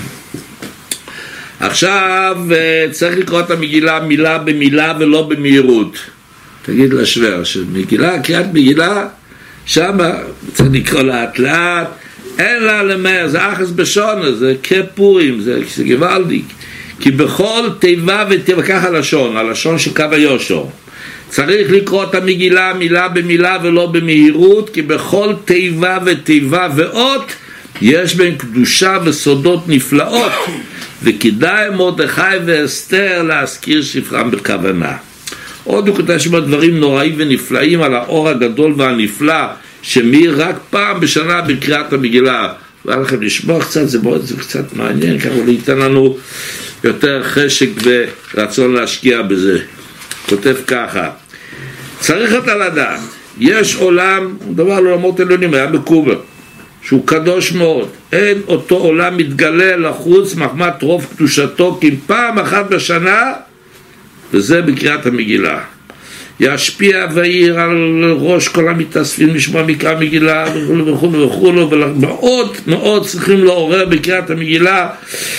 S1: עכשיו צריך לקרוא את המגילה מילה במילה ולא במהירות. תגיד לשוור שמגילה, קריאת מגילה, שם צריך לקרוא לאט לאט, אין לה למהר, זה אחס בשונה, זה כפורים, זה, זה גוואלדיק. כי בכל תיבה ותיבה, ככה לשון, הלשון של קו היושר, צריך לקרוא את המגילה מילה במילה ולא במהירות, כי בכל תיבה ותיבה ואות יש בין קדושה וסודות נפלאות, וכדאי מרדכי ואסתר להזכיר ספרם בכוונה. עוד הוא כותב שם דברים נוראים ונפלאים על האור הגדול והנפלא שמאיר רק פעם בשנה בקריאת המגילה. ועל לכם לשמוע קצת, זה מאוד, זה קצת מעניין, ככה הוא ייתן לנו יותר חשק ורצון להשקיע בזה. כותב ככה, צריך אתה לדעת, יש עולם, דבר לעולמות עליונים, היה מקובל, שהוא קדוש מאוד, אין אותו עולם מתגלה לחוץ מחמת רוב קדושתו, כי פעם אחת בשנה, וזה בקריאת המגילה. ישפיע ויעיר על ראש כל המתאספים לשמוע מקרא מגילה וכו' וכו' וכו', ומאוד מאוד צריכים לעורר בקריאת המגילה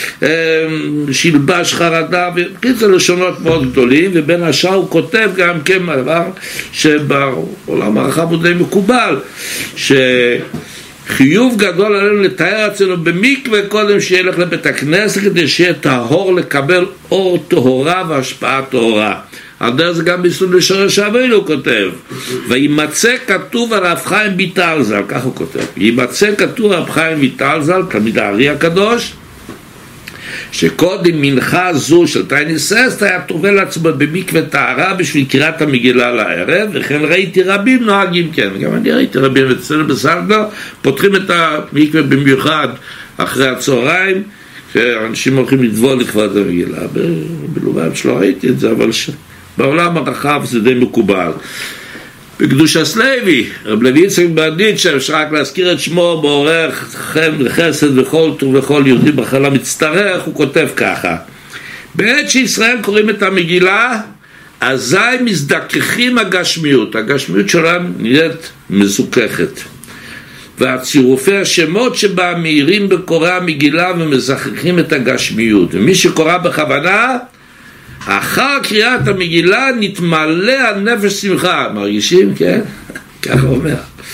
S1: שלבש חרדה וקיצר לשונות מאוד גדולים. ובין השאר הוא כותב גם כן דבר שבעולם הרחב הוא די מקובל, שחיוב גדול עלינו לתאר אצלנו במקווה קודם שילך לבית הכנסת כדי שיהיה טהור לקבל אור טהורה והשפעה טהורה. על דרך זה גם ביסוד לשורש אבינו הוא כותב, וימצא כתוב על רב חיים ויטלזל, כך הוא כותב, וימצא כתוב על רב חיים ויטלזל, תלמיד הארי הקדוש, שקודם מנחה זו של תייניס אסתר היה טובל לעצמו במקווה טהרה בשביל קריאת המגילה לערב, וכן ראיתי רבים נוהגים כן, גם אני ראיתי רבים אצלנו בסלדו, פותחים את המקווה במיוחד אחרי הצהריים, שאנשים הולכים לטבול לכבוד המגילה. בלובב שלא ראיתי את זה, אבל ש... בעולם הרחב זה די מקובל. בקדושת לוי, רב לוי יצחק ברדיצ'ב, שאפשר רק להזכיר את שמו בעורר חן וחסד וכל טוב וכל יהודי בחלה מצטרך, הוא כותב ככה, בעת שישראל קוראים את המגילה, אזי מזדככים הגשמיות, הגשמיות שלהם נראית מזוככת, והצירופי השמות שבה מאירים בקורא המגילה ומזככים את הגשמיות, ומי שקורא בכוונה, אחר קריאת המגילה נתמלא על נפש שמחה. מרגישים? כן? ככה אומר.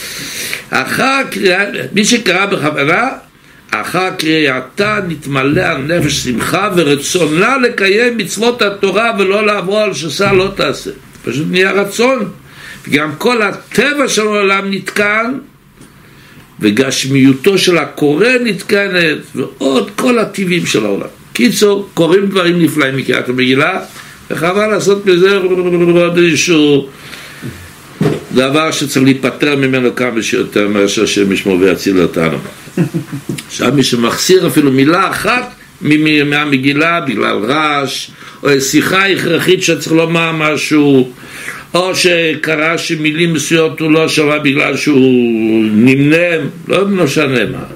S1: אחר קריאת, מי שקרא בכוונה, אחר קריאתה נתמלא על נפש שמחה ורצונה לקיים מצוות התורה ולא לעבור על שסה לא תעשה. פשוט נהיה רצון. וגם כל הטבע של העולם נתקן, וגשמיותו של הקורא נתקנת, ועוד כל הטבעים של העולם. קיצור, קוראים דברים נפלאים מקריאת המגילה, וחבל לעשות בזה איזשהו דבר שצריך להיפטר ממנו כמה שיותר מאשר שם ישמור ויציל אותנו. עכשיו מי שמחסיר אפילו מילה אחת מהמגילה בגלל רעש, או שיחה הכרחית שצריך לומר משהו, או שקרה שמילים מסוימות הוא לא שווה בגלל שהוא נמנם, לא משנה מה,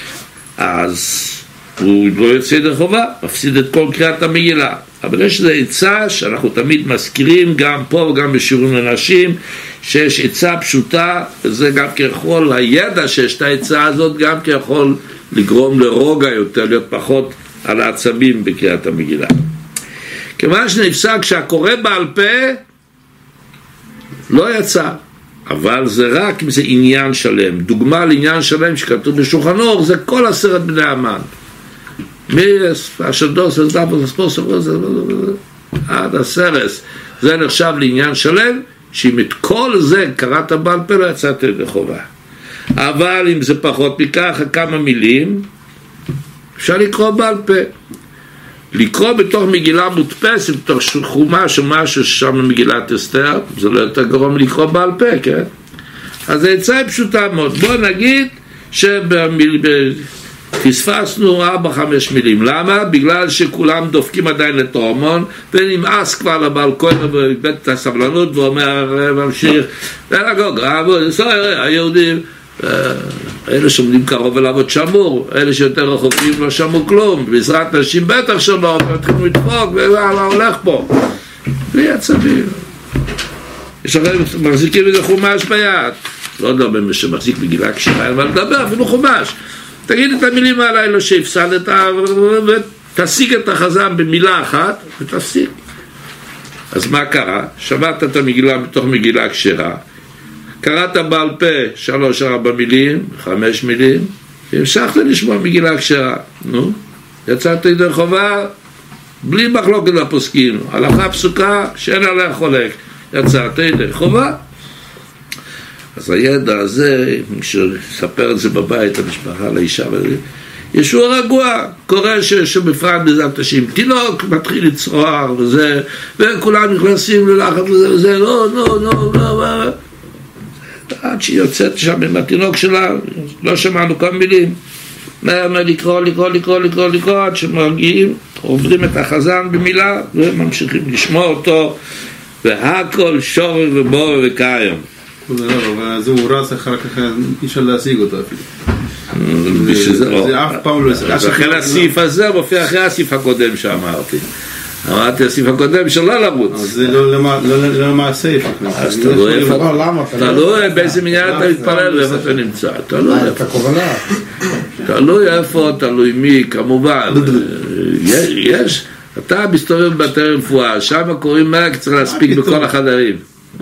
S1: אז הוא לא יוצא ידי חובה, מפסיד את כל קריאת המגילה. אבל יש איזו עצה שאנחנו תמיד מזכירים גם פה וגם בשיעורים לנשים, שיש עצה פשוטה, וזה גם כיכול, הידע שיש את העצה הזאת גם כיכול לגרום לרוגע יותר, להיות פחות על העצבים בקריאת המגילה. כיוון שנפסק שהקורא בעל פה לא יצא, אבל זה רק אם זה עניין שלם. דוגמה לעניין שלם שכתוב בשולחן אור, זה כל עשרת בני המן. מהשדוס, הספוס, עד הסרס, זה נחשב לעניין שלם, שאם את כל זה קראת בעל פה לא יצאת ידי חובה. אבל אם זה פחות מכך, כמה מילים, אפשר לקרוא בעל פה. לקרוא בתוך מגילה מודפסת, בתוך חומש או משהו ששם מגילת אסתר, זה לא יותר גרוע מלקרוא בעל פה, כן? אז העצה היא פשוטה מאוד. בוא נגיד שבמיל... פספסנו ארבע חמש מילים. למה? בגלל שכולם דופקים עדיין לתורמון, ונמאס כבר לבעל כהן ובית את הסבלנות ואומר, ממשיך, ולגוג, היהודים, אלה שעומדים קרוב אליו עוד שמור, אלה שיותר רחוקים לא שמעו כלום, בעזרת נשים בטח שלא, ומתחילים לדפוק, ומה הולך פה? בלי עצבים. יש לכם, מחזיקים איזה חומש ביד, לא יודע במי שמחזיק בגילה כשרה, אבל לדבר, אפילו חומש. תגיד את המילים הלילה שהפסדת, ותשיג את החזן במילה אחת, ותפסיק. אז מה קרה? שמעת את המגילה מתוך מגילה כשרה, קראת בעל פה שלוש ארבע מילים, חמש מילים, והמשכת לשמוע מגילה כשרה. נו, יצאת ידי חובה, בלי מחלוקת לפוסקים, הלכה פסוקה שאין עליה חולק, יצאת ידי חובה. אז הידע הזה, כשספר את זה בבית, המשפחה, לאישה וזה, ישוע רגוע, קורה שבפרט בעזרת השם, תינוק מתחיל לצרוח וזה, וכולם נכנסים ללחץ וזה וזה, לא, לא, לא, לא, עד שהיא יוצאת שם עם התינוק שלה, לא שמענו כמה מילים, לקרוא, לקרוא, לקרוא, לקרוא, לקרוא, עד שמרגיעים, עוברים את החזן במילה, וממשיכים לשמוע אותו, והכל שורר ובור וקיים.
S2: אבל זה הוא רץ אחר כך, אי אפשר להשיג אותו אפילו.
S1: זה אף פעם לא ישיג. לכן הסעיף הזה מופיע אחרי הסעיף הקודם שאמרתי. אמרתי הסעיף הקודם שלא לרוץ.
S2: זה לא למעשה.
S1: אז תלוי באיזה מניין אתה מתפלל ואיפה אתה נמצא. תלוי איפה, תלוי מי, כמובן. יש, אתה מסתובב בבתי רפואה, שם קוראים מק, צריך להספיק בכל החדרים.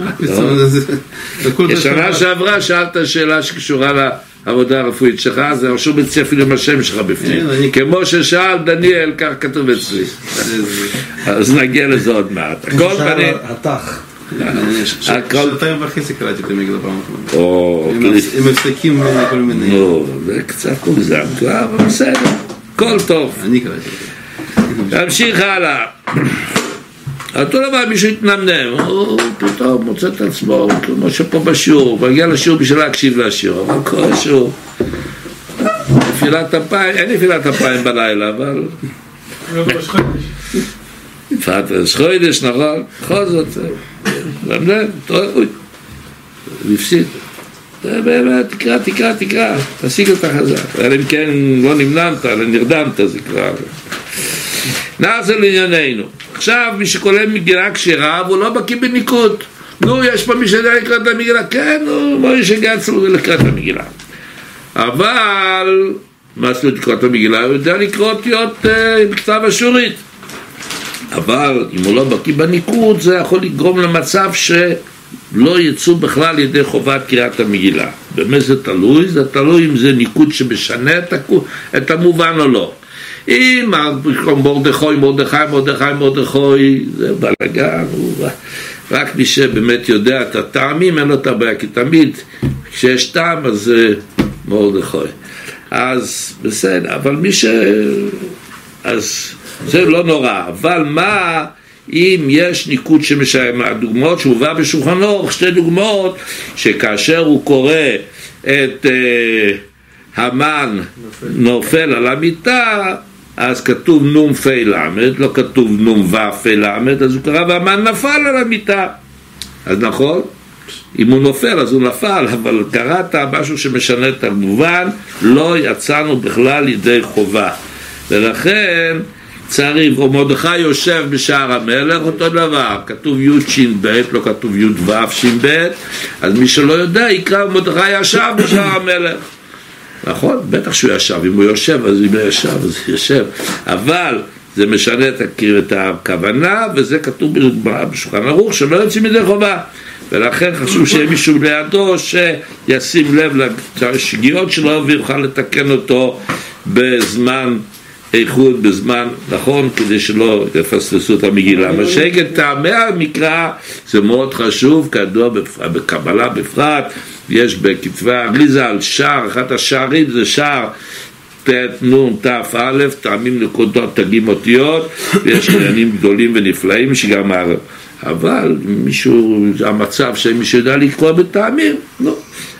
S1: שנה שעברה שאלת שאלה שקשורה לעבודה הרפואית שלך, זה רשום אצלי אפילו עם השם שלך בפנים, כמו ששאל דניאל, כך כתוב אצלי. אז נגיע לזה עוד מעט. הכל פנים
S2: התח
S1: שנתיים
S2: וחצי קראתי את המגלה פעם אחרונה עם הפסקים כל מיני.
S1: נו, זה קצת מוגזם, אבל בסדר, כל טוב.
S2: אני קראתי
S1: תמשיך הלאה. אותו דבר מישהו התנמנם, הוא פתאום מוצא את עצמו כמו שפה בשיעור, מגיע לשיעור בשביל להקשיב לשיעור, אבל כל שיעור נפילת אפיים, אין נפילת אפיים בלילה, אבל פתרס חוידש, נכון, בכל זאת למדם, אוי נפסיד, תקרא, תקרא, תקרא, תשיג את החזק, אבל אם כן לא נמנמת, אלא נרדמת, זה כבר נעשה לענייננו. עכשיו מי שקורא מגילה כשרה והוא לא בקיא בניקוד, נו יש פה מי שיודע לקרוא את המגילה, כן, נו מי שגץ לו לקרוא את המגילה, אבל מה עשו לקרוא את המגילה? הוא יודע לקרוא אותיות בכתב אשורית, אבל אם הוא לא בקיא בניקוד זה יכול לגרום למצב שלא יצאו בכלל ידי חובת קריאת המגילה. באמת זה תלוי, זה תלוי אם זה ניקוד שמשנה את המובן או לא. אם מרדכי, מרדכי, מרדכי, מרדכי, זה בלגן, רק מי שבאמת יודע את הטעמים, אין לו את הבעיה, כי תמיד כשיש טעם אז זה מרדכי. אז בסדר, אבל מי ש... אז זה לא נורא, אבל מה אם יש ניקוד שמשנה, הדוגמאות שהובא בשולחן אורך, שתי דוגמאות שכאשר הוא קורא את המן נופל על המיטה, אז כתוב נום פי למד, לא כתוב נום ופי למד, אז הוא קרא והמן נפל על המיטה. אז נכון, אם הוא נופל אז הוא נפל, אבל קראת משהו שמשנה את המובן, לא יצאנו בכלל ידי חובה. ולכן צריך, או מרדכי יושב בשער המלך, אותו דבר, כתוב י' שין ב', לא כתוב י' ו' שין ב', אז מי שלא יודע יקרא מרדכי ישב בשער המלך. נכון? בטח שהוא ישב, אם הוא יושב אז אם הוא ישב אז הוא יושב, אבל זה משנה את הכוונה, וזה כתוב בשולחן ערוך שלא יוצאים מדי חובה, ולכן חשוב שיהיה מישהו לידו שישים לב לשגיאות שלו ויוכל לתקן אותו בזמן איכות, בזמן נכון, כדי שלא יפספסו את המגילה. מה שהגד טעמי המקרא זה מאוד חשוב, כידוע בקבלה בפרט, יש בכתבי האריזה על שער, אחת השערים זה שער ת' נ' ת' א', טעמים נקודות תגים אותיות, ויש עניינים גדולים ונפלאים שגם אבל מישהו, המצב שמישהו יודע לקרוא בטעמים, לא.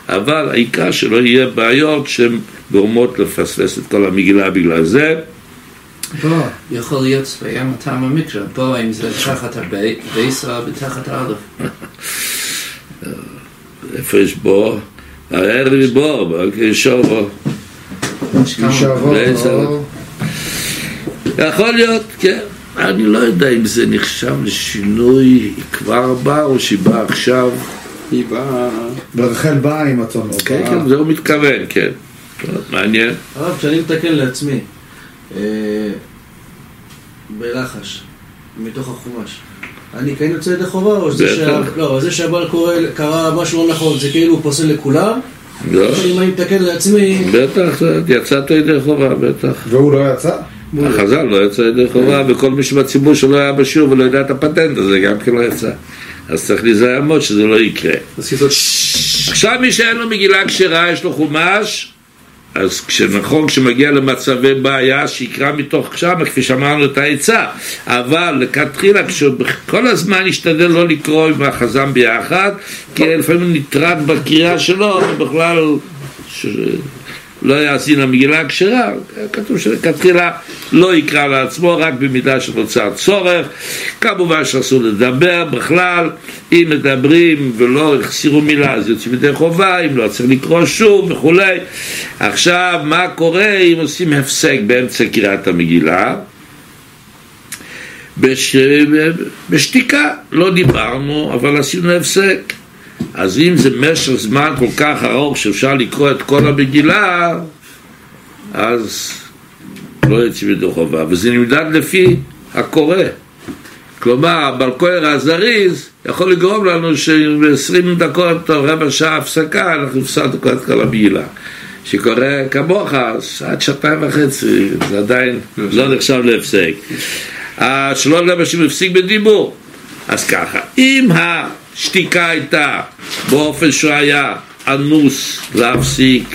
S1: אבל העיקר שלא יהיה בעיות שהן גורמות לפספס את כל המגילה בגלל זה.
S3: בוא, יכול להיות צבעים הטעם המקרא, בוא אם זה תחת הבית, בישראל בתחת האלף.
S1: איפה יש בוא? הערב בוא, שור בוא. יכול להיות, כן. אני לא יודע אם זה נחשב לשינוי כבר בא או שבא עכשיו.
S4: היא באה...
S5: ברחל באה עם הצאן.
S1: כן, כן, זה הוא מתכוון, כן. מעניין.
S4: הרב, כשאני מתקן לעצמי בלחש מתוך החומש, אני כן יוצא ידי חובה, או זה שהבעל קרא משהו לא נכון, זה כאילו הוא פוסל לכולם?
S1: לא.
S4: אם אני מתקן לעצמי...
S1: בטח, יצאת ידי חובה, בטח.
S5: והוא לא יצא?
S1: החז"ל לא יצא ידי חובה, וכל מי שבציבור שלא היה בשיעור ולא יודע את הפטנט הזה, גם כן לא יצא. אז צריך להיזהר מאוד שזה לא יקרה. עכשיו מי שאין לו מגילה כשרה, יש לו חומש, אז כשנכון, כשמגיע למצבי בעיה, שיקרא מתוך שם, כפי שאמרנו את העצה, אבל לכתחילה, כשכל הזמן ישתדל לא לקרוא עם החזם ביחד, כי לפעמים נטרד בקריאה שלו, ובכלל לא יעשין המגילה כשרה, כתוב שלכתחילה לא יקרא לעצמו, רק במידה שנוצר צורך. כמובן שאסור לדבר בכלל, אם מדברים ולא החסירו מילה אז יוצאים ידי חובה, אם לא צריך לקרוא שוב וכולי. עכשיו מה קורה אם עושים הפסק באמצע קריאת המגילה? בש... בשתיקה לא דיברנו אבל עשינו הפסק, אז אם זה משך זמן כל כך ארוך שאפשר לקרוא את כל המגילה, אז לא יוצאים ידי חובה, וזה נמדד לפי הקורא. כלומר, בעל כוח הזריז יכול לגרום לנו ש-עשרים דקות או רבע שעה הפסקה אנחנו הפסקנו את כל המגילה. שקורא כמוך, עד שעתיים וחצי, זה עדיין לא נחשב להפסק. שלא למה שמפסיק בדיבור. אז ככה, אם השתיקה הייתה באופן שהוא היה אנוס להפסיק,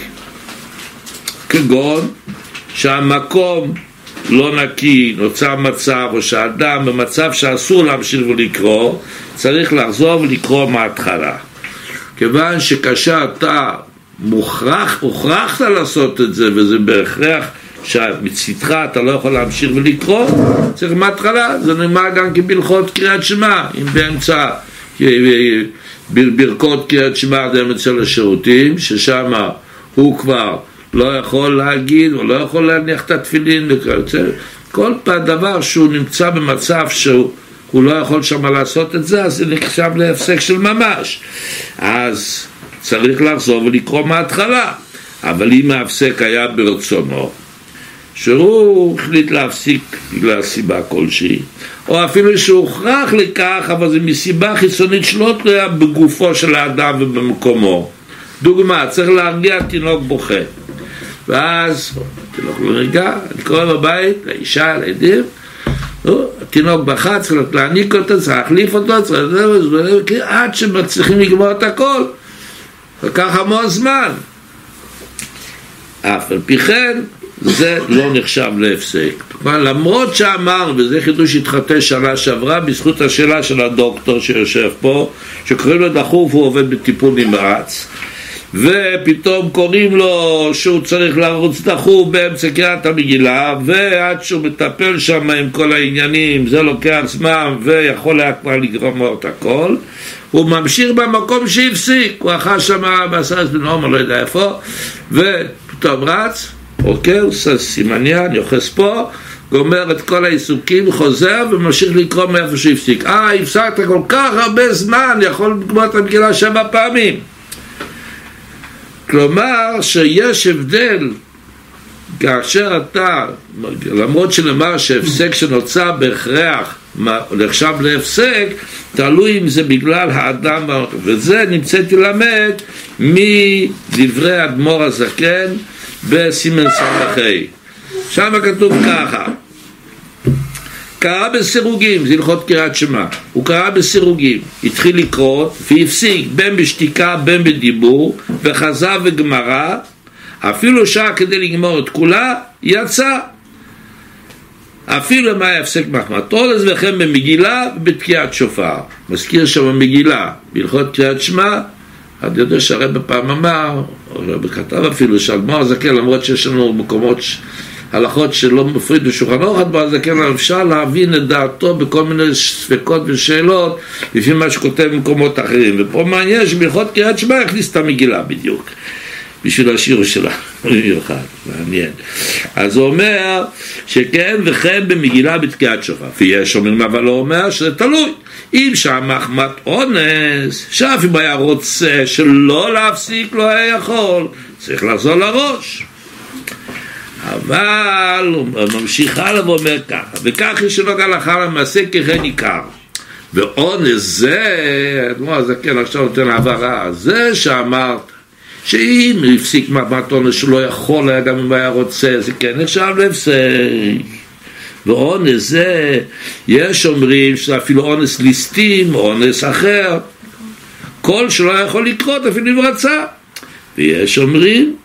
S1: כגון שהמקום לא נקי, נוצר מצב, או שהאדם במצב שאסור להמשיך ולקרוא, צריך לחזור ולקרוא מההתחלה. כיוון שכאשר אתה מוכרח, הוכרחת לעשות את זה, וזה בהכרח שמצדך אתה לא יכול להמשיך ולקרוא, צריך מההתחלה. זה נאמר גם כברכות קריאת שמע, אם באמצע ברכות קריאת שמע זה אמצע לשירותים, ששם הוא כבר לא יכול להגיד, או לא יכול להניח את התפילין, כל פעם דבר שהוא נמצא במצב שהוא לא יכול שם לעשות את זה, אז זה נחשב להפסק של ממש. אז צריך לחזור ולקרוא מההתחלה. אבל אם ההפסק היה ברצונו, שהוא החליט להפסיק בגלל סיבה כלשהי, או אפילו שהוא הוכרח לכך, אבל זה מסיבה חיצונית שלא תלויה בגופו של האדם ובמקומו. דוגמה, צריך להרגיע תינוק בוכה, ואז תינוק לא נרגע, אני קורא בבית לאישה, לילדים, התינוק בכה, צריך להעניק אותו, צריך להחליף אותו, צריך להחליף, עד שמצליחים לגמור את הכל, וכך המון זמן. אף על פי כן זה לא נחשב להפסק. למרות שאמר, וזה חידוש התחתה שנה שעברה בזכות השאלה של הדוקטור שיושב פה, שקוראים לו דחוף, הוא עובד בטיפול נמרץ, ופתאום קוראים לו שהוא צריך לרוץ דחוף באמצע קריאת המגילה, ועד שהוא מטפל שם עם כל העניינים זה לוקח זמן ויכול היה כבר לגרום את הכל, הוא ממשיך במקום שהפסיק, הוא אחר שם בעשרת בנאום, לא יודע איפה, ופתאום רץ, אוקיי, עושה סימניה, יוחס פה, גומר את כל העיסוקים, חוזר וממשיך לקרוא מאיפה שהפסיק. אה, הפסקת כל כך הרבה זמן, יכול לגמור את המגילה שבע פעמים. כלומר שיש הבדל כאשר אתה, למרות שנאמר שהפסק שנוצר בהכרח נחשב להפסק, תלוי אם זה בגלל האדם, וזה נמצאתי למד מדברי אדמו"ר הזקן בסימן סמכי. שם כתוב ככה, קרא בסירוגים, זה הלכות קריאת שמע, הוא קרא בסירוגים, התחיל לקרוא והפסיק בין בשתיקה בין בדיבור, וחזר וגמרא, אפילו שעה כדי לגמור את כולה, יצא. אפילו מה יפסק מחמתו, לכם במגילה ובתקיעת שופר. מזכיר שם במגילה, בהלכות קריאת שמע, אני יודע שהרב פעם אמר, הרב כתב אפילו, שאדמו"ר הזקן, למרות שיש לנו מקומות, הלכות שלא מפריד בשולחן אורח, אדמו"ר הזקן, אפשר להבין את דעתו בכל מיני ספקות ושאלות, לפי מה שכותב במקומות אחרים. ופה מעניין שבהלכות קריאת שמע הכניס את המגילה בדיוק, בשביל השיר שלה, במיוחד, מעניין. אז הוא אומר שכן וכן במגילה בתקיעת שופר, ויש אומרים אבל לא אומר שזה תלוי. אם שם מחמת אונס, שאף אם היה רוצה שלא להפסיק, לא היה יכול, צריך לחזור לראש. אבל הוא ממשיך הלאה ואומר ככה, וכך יש לו הלכה למעשה ככן עיקר. ואונס זה, אדמו"ר הזקן עכשיו נותן העברה, זה שאמרת, שאם הפסיק מחמת אונס שלא יכול היה גם אם היה רוצה, זה כן נחשב להפסק. ואונס זה, יש אומרים שזה אפילו אונס ליסטים, אונס אחר, כל שלא יכול לקרות אפילו אם רצה. ויש אומרים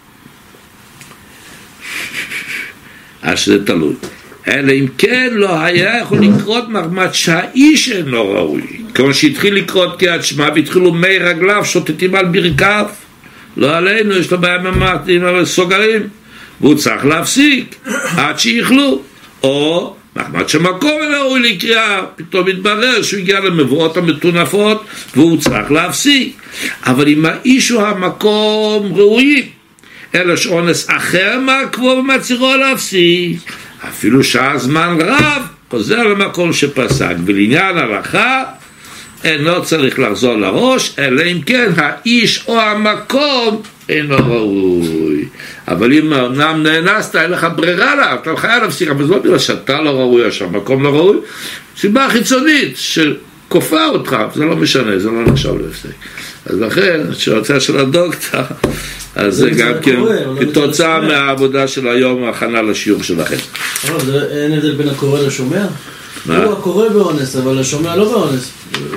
S1: אז שזה תלוי, אלא אם כן לא היה יכול לקרות מחמת שהאיש אינו ראוי, כמו שהתחיל לקרות קריאת שמע והתחילו מי רגליו שוטטים על ברכיו, לא עלינו, יש לו בעיה ממתים סוגרים, והוא צריך להפסיק עד שיכלו. או מחמת שמקום אינו ראוי לקריאה, פתאום מתברר שהוא הגיע למבואות המטונפות והוא צריך להפסיק. אבל אם האיש הוא המקום ראוי, אלא שאונס אחר מעכבו ומצירו להפסיק, אפילו שעה זמן רב חוזר למקום שפסק. ולעניין הלכה אינו צריך לחזור לראש, אלא אם כן האיש או המקום אינו ראוי. אבל אם אמנם נאנסת, אין לך ברירה לה, אתה חייב להפסיק, אבל זה לא בגלל שאתה לא ראוי, שהמקום לא ראוי, סיבה חיצונית שכופה אותך, זה לא משנה, זה לא נחשב להפסיק. אז לכן, כשהרצאה של הדוקטור, אז זה גם כן כתוצאה מהעבודה של היום, ההכנה לשיעור שלכם.
S4: אין הבדל בין הקורא לשומע? הוא הקורא באונס, אבל השומע לא באונס.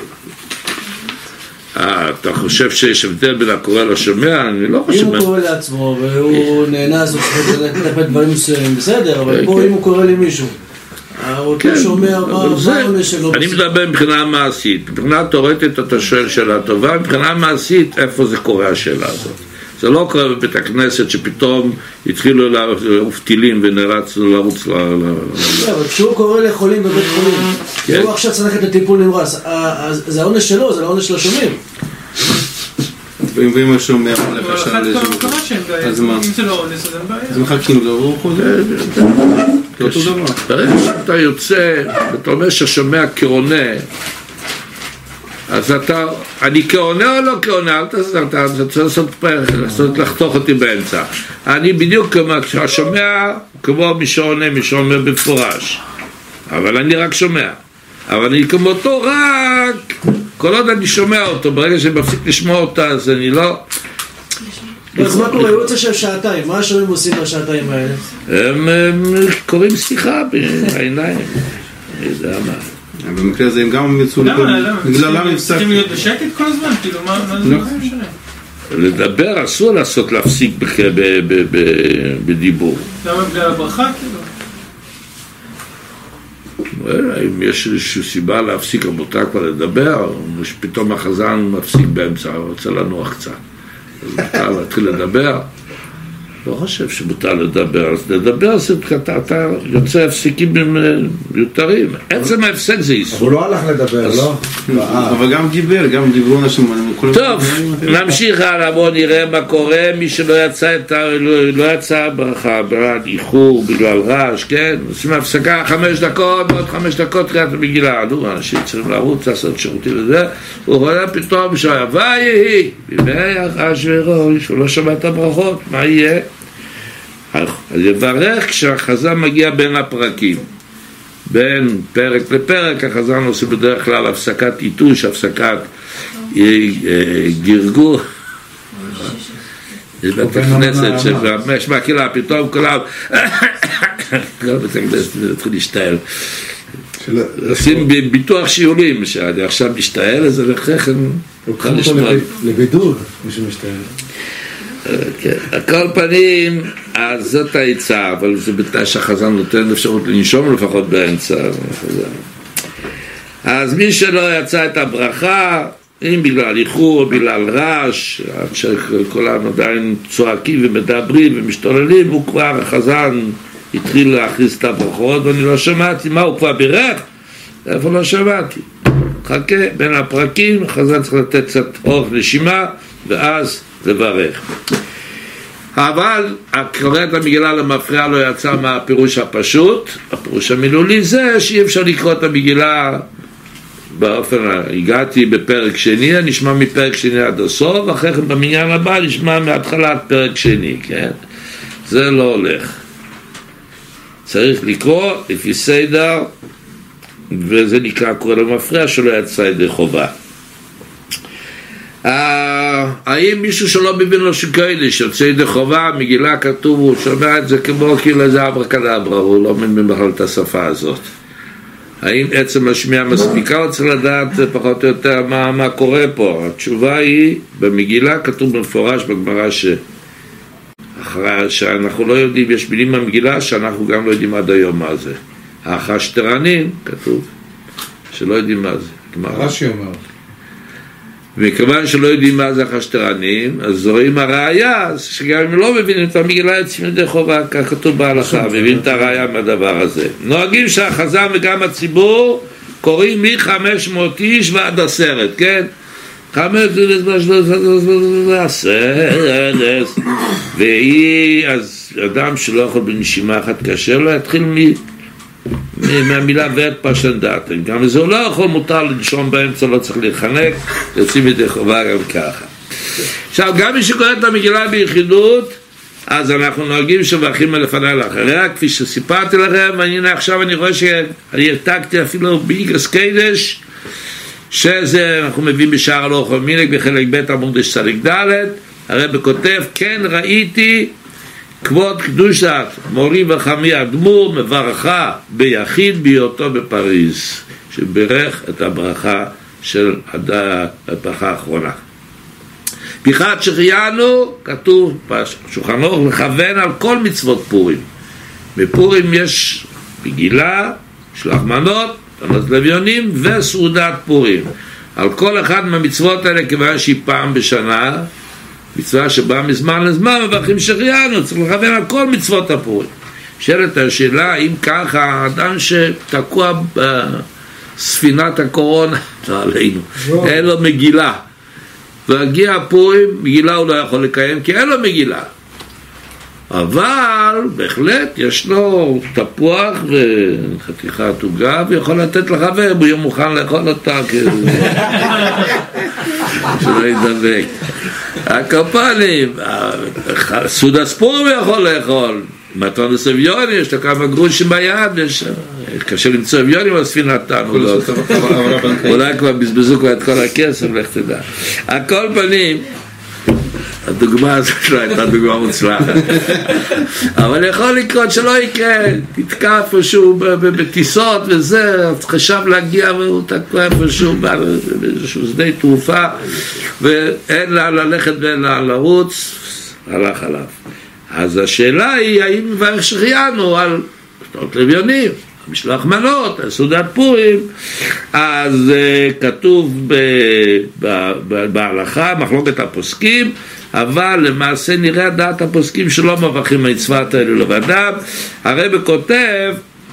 S1: אה, אתה חושב שיש הבדל בין הקורא לשומע? אני לא חושב.
S4: אם הוא קורא לעצמו והוא נהנה, זאת אומרת, לטפל דברים מסוימים, בסדר, אבל פה אם הוא קורא למישהו, הוא שומע מה העונש שלו.
S1: אני מדבר מבחינה מעשית, מבחינה תיאורטית אתה שואל שאלה טובה, מבחינה מעשית איפה זה קורה השאלה הזאת? זה לא קורה בבית הכנסת שפתאום התחילו לעוף טילים ונרצנו לרוץ ל...
S4: אבל כשהוא קורא לחולים בבית חולים, הוא עכשיו צריך את הטיפול נמרץ, זה העונש שלו, זה העונש של השומעים.
S2: ואם השומע הולך
S6: עכשיו אז מה? אם זה לא עונש, אז אין בעיה.
S2: אז מחכים לו, הוא חוזר. זה אותו דבר.
S1: ברגע שאתה יוצא, ואתה אומר שהשומע כעונה, אז אתה, אני כעונה או לא כעונה? אל תעשה, אתה צריך לחתוך אותי באמצע. אני בדיוק כמו, כשהשומע, כמו מי שעונה, מי שאומר במפורש. אבל אני רק שומע. אבל אני כמו אותו רק, כל עוד אני שומע אותו, ברגע שאני מפסיק לשמוע אותה, אז אני לא...
S4: אז מה קורה? הוא יוצא של שעתיים, מה השומעים עושים בשעתיים האלה?
S1: הם קוראים שיחה בעיניים, אני יודע מה.
S2: במקרה הזה הם גם יצאו...
S6: למה? למה? צריכים להיות בשקט כל הזמן? כאילו, מה זה לא משנה?
S1: לדבר אסור לעשות להפסיק בדיבור.
S6: למה בגלל הברכה?
S1: אם יש איזושהי סיבה להפסיק, מותר כבר לדבר, פתאום החזן מפסיק באמצע, רוצה לנוח קצת, אז מותר להתחיל לדבר. לא חושב שמותר לדבר, אז לדבר זה אתה יוצא הפסיקים מיותרים, עצם ההפסק זה איסור.
S5: הוא לא הלך לדבר, לא?
S2: אבל גם דיבר, גם דיברו אנשים.
S1: טוב, נמשיך הלאה, בואו נראה מה קורה, מי שלא יצא לא יצא ברכה, ברד, איחור, בגלל רעש, כן? עושים הפסקה חמש דקות, עוד חמש דקות תחילת המגילה, נו, אנשים צריכים לרוץ, לעשות שירותים וזה, הוא רואה פתאום שהיה, ויהי, בימי אחשוורוש, הוא לא שמע את הברכות, מה יהיה? אז יברך כשהחזן מגיע בין הפרקים, בין פרק לפרק, החזן עושה בדרך כלל הפסקת עיתוש, הפסקת גרגור. יש בית הכנסת שיש מהקהילה, פתאום כולם כל בית הכנסת התחיל להשתעל, עושים ביטוח שיעולים, שאני עכשיו משתעל, אז אני חכם
S5: לוקחים אותו לבידוד, מי שמשתעל.
S1: כן, על כל פנים, אז זאת העצה, אבל זה בתנאי שהחזן נותן אפשרות לנשום לפחות באמצע. אז מי שלא יצא את הברכה, אם בגלל איחור, בגלל רעש, עד שכולם עדיין צועקים ומדברים ומשתוללים, הוא כבר, החזן התחיל להכריז את הברכות, ואני לא שמעתי, מה הוא כבר בירך? איפה לא שמעתי? חכה, בין הפרקים, החזן צריך לתת קצת אורך נשימה, ואז לברך. אבל הקורא את המגילה למפריע לא יצא מהפירוש הפשוט. הפירוש המילולי זה שאי אפשר לקרוא את המגילה באופן, הגעתי בפרק שני, נשמע מפרק שני עד הסוף, אחרי כן במניין הבא נשמע מהתחלת פרק שני, כן? זה לא הולך. צריך לקרוא לפי סדר, וזה נקרא קורא למפריע שלא יצא ידי חובה. האם מישהו שלא מבין לו שכאלה שיוצא ידי חובה, מגילה כתוב, הוא שומע את זה כמו כאילו זה אברקדברה, הוא לא מבין בכלל את השפה הזאת. האם עצם השמיעה מספיקה, או צריך לדעת פחות או יותר מה, מה קורה פה? התשובה היא, במגילה כתוב במפורש בגמרא ש... אחרי שאנחנו לא יודעים, יש מילים במגילה שאנחנו גם לא יודעים עד היום מה זה. החשטרנים, כתוב, שלא יודעים מה זה.
S5: רש"י אומר.
S1: וכיוון שלא יודעים מה זה החשטרנים, אז רואים הראיה, שגם אם לא מבינים את המגילה יוצאים ידי חובה, כך כתוב בהלכה, מבינים את הראיה מהדבר הזה. נוהגים שהחזן וגם הציבור קוראים מ-חמש מאות איש ועד עשרת, כן? חמש עשרת, והיא, אז אדם שלא יכול בנשימה אחת קשה לו, יתחיל מ... מהמילה ואת פרשנדט, גם זה הוא לא יכול, מותר לנשום באמצע, לא צריך להיחנק, יוצאים ידי חובה גם ככה. עכשיו, גם מי שקורא את המגילה ביחידות, אז אנחנו נוהגים שבחים מלפני לאחריה, כפי שסיפרתי לכם, והנה עכשיו אני רואה שאני הרתקתי אפילו ביגס קדש, שזה אנחנו מביאים בשער הלוך ומינק בחלק ב' עמוד צדיק ד', הרב כותב, כן ראיתי כבוד קדושת מורי וחמי אדמו"ר מברכה ביחיד בהיותו בפריז, שברך את הברכה של הברכה האחרונה. פתיחת שהחיינו, כתוב בשולחן אורך, לכוון על כל מצוות פורים. בפורים יש מגילה, שלח מנות, תנות לוויונים וסעודת פורים. על כל אחד מהמצוות האלה, כיוון שהיא פעם בשנה, מצווה שבאה מזמן לזמן, מברכים שהחיינו, צריך לכוון על כל מצוות הפורים. שאלת השאלה, אם ככה, אדם שתקוע בספינת הקורונה, לא עלינו, אין לו מגילה, והגיע הפורים, מגילה הוא לא יכול לקיים, כי אין לו מגילה. אבל בהחלט יש לו תפוח וחתיכת עוגה, ויכול לתת לחבר, הוא יהיה מוכן לאכול אותה, שלא ידבק. הקופנים, סעודת פורים יכול לאכול, מתנות סביוני, יש לו כמה גרושים ביד, קשה למצוא אביונים על ספינתנו, אולי כבר בזבזו כבר את כל הכסף, לך תדע. על כל פנים, הדוגמה הזאת לא הייתה דוגמה מוצלחת, אבל יכול לקרות שלא יקרה, תתקע איפשהו בטיסות וזה, חשב להגיע והוא תקע איפשהו באיזשהו שדה תעופה, ואין לה ללכת ואין לה לרוץ, הלך עליו. אז השאלה היא, האם מברך שהחיינו על מתנות לוויונים, משלוח מנות, על סעודת פורים, אז uh, כתוב בהלכה, מחלוקת הפוסקים, אבל למעשה נראה דעת הפוסקים שלא מברכים מצוות האלו לבדם. הרב כותב,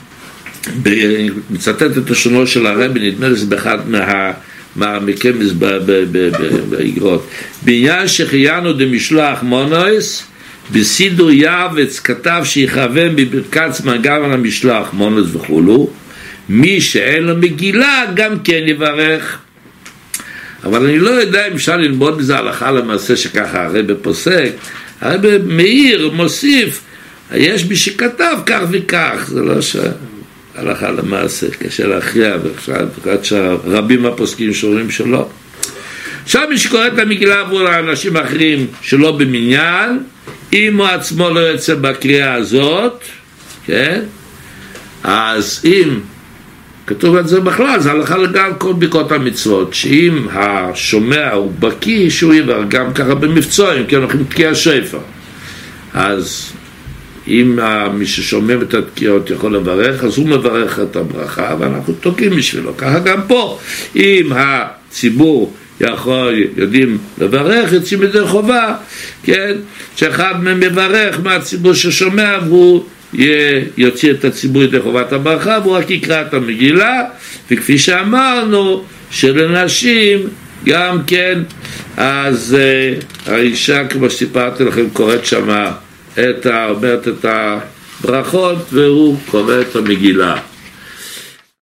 S1: מצטט את השונו של הרב, נדמה לי זה באחד מה... מהמקמס באגרות, בעניין שהחיינו דמשלוח מונוס, בסידור יעבץ כתב שיכוון בברכת זמן גם על המשלוח מונוס וכולו, מי שאין לו מגילה גם כן יברך. אבל אני לא יודע אם אפשר ללמוד בזה הלכה למעשה שככה הרב פוסק. הרב מאיר מוסיף, יש מי שכתב כך וכך, זה לא שהלכה למעשה, קשה להכריע, וכשאת שהרבים הפוסקים שאומרים שלא. עכשיו מי שקורא את המגילה עבור האנשים האחרים שלא במניין, אם הוא עצמו לא יוצא בקריאה הזאת, כן? אז אם כתוב את זה בכלל, זה הלכה לגבי כל ברכות המצוות, שאם השומע הוא בקיא, שהוא יבר גם ככה במבצועים, כי אנחנו תקיע שפר. אז אם מי ששומע את התקיעות יכול לברך, אז הוא מברך את הברכה, ואנחנו תוקעים בשבילו. ככה גם פה, אם הציבור יכול, יודעים לברך, יוצאים מדי חובה, כן? שאחד מהם מברך מהציבור ששומע והוא יוציא את הציבור ידי חובת הברכה והוא רק יקרא את המגילה, וכפי שאמרנו שלנשים גם כן, אז uh, האישה כמו שסיפרתי לכם קוראת שמה את, אומרת את הברכות והוא קורא את המגילה.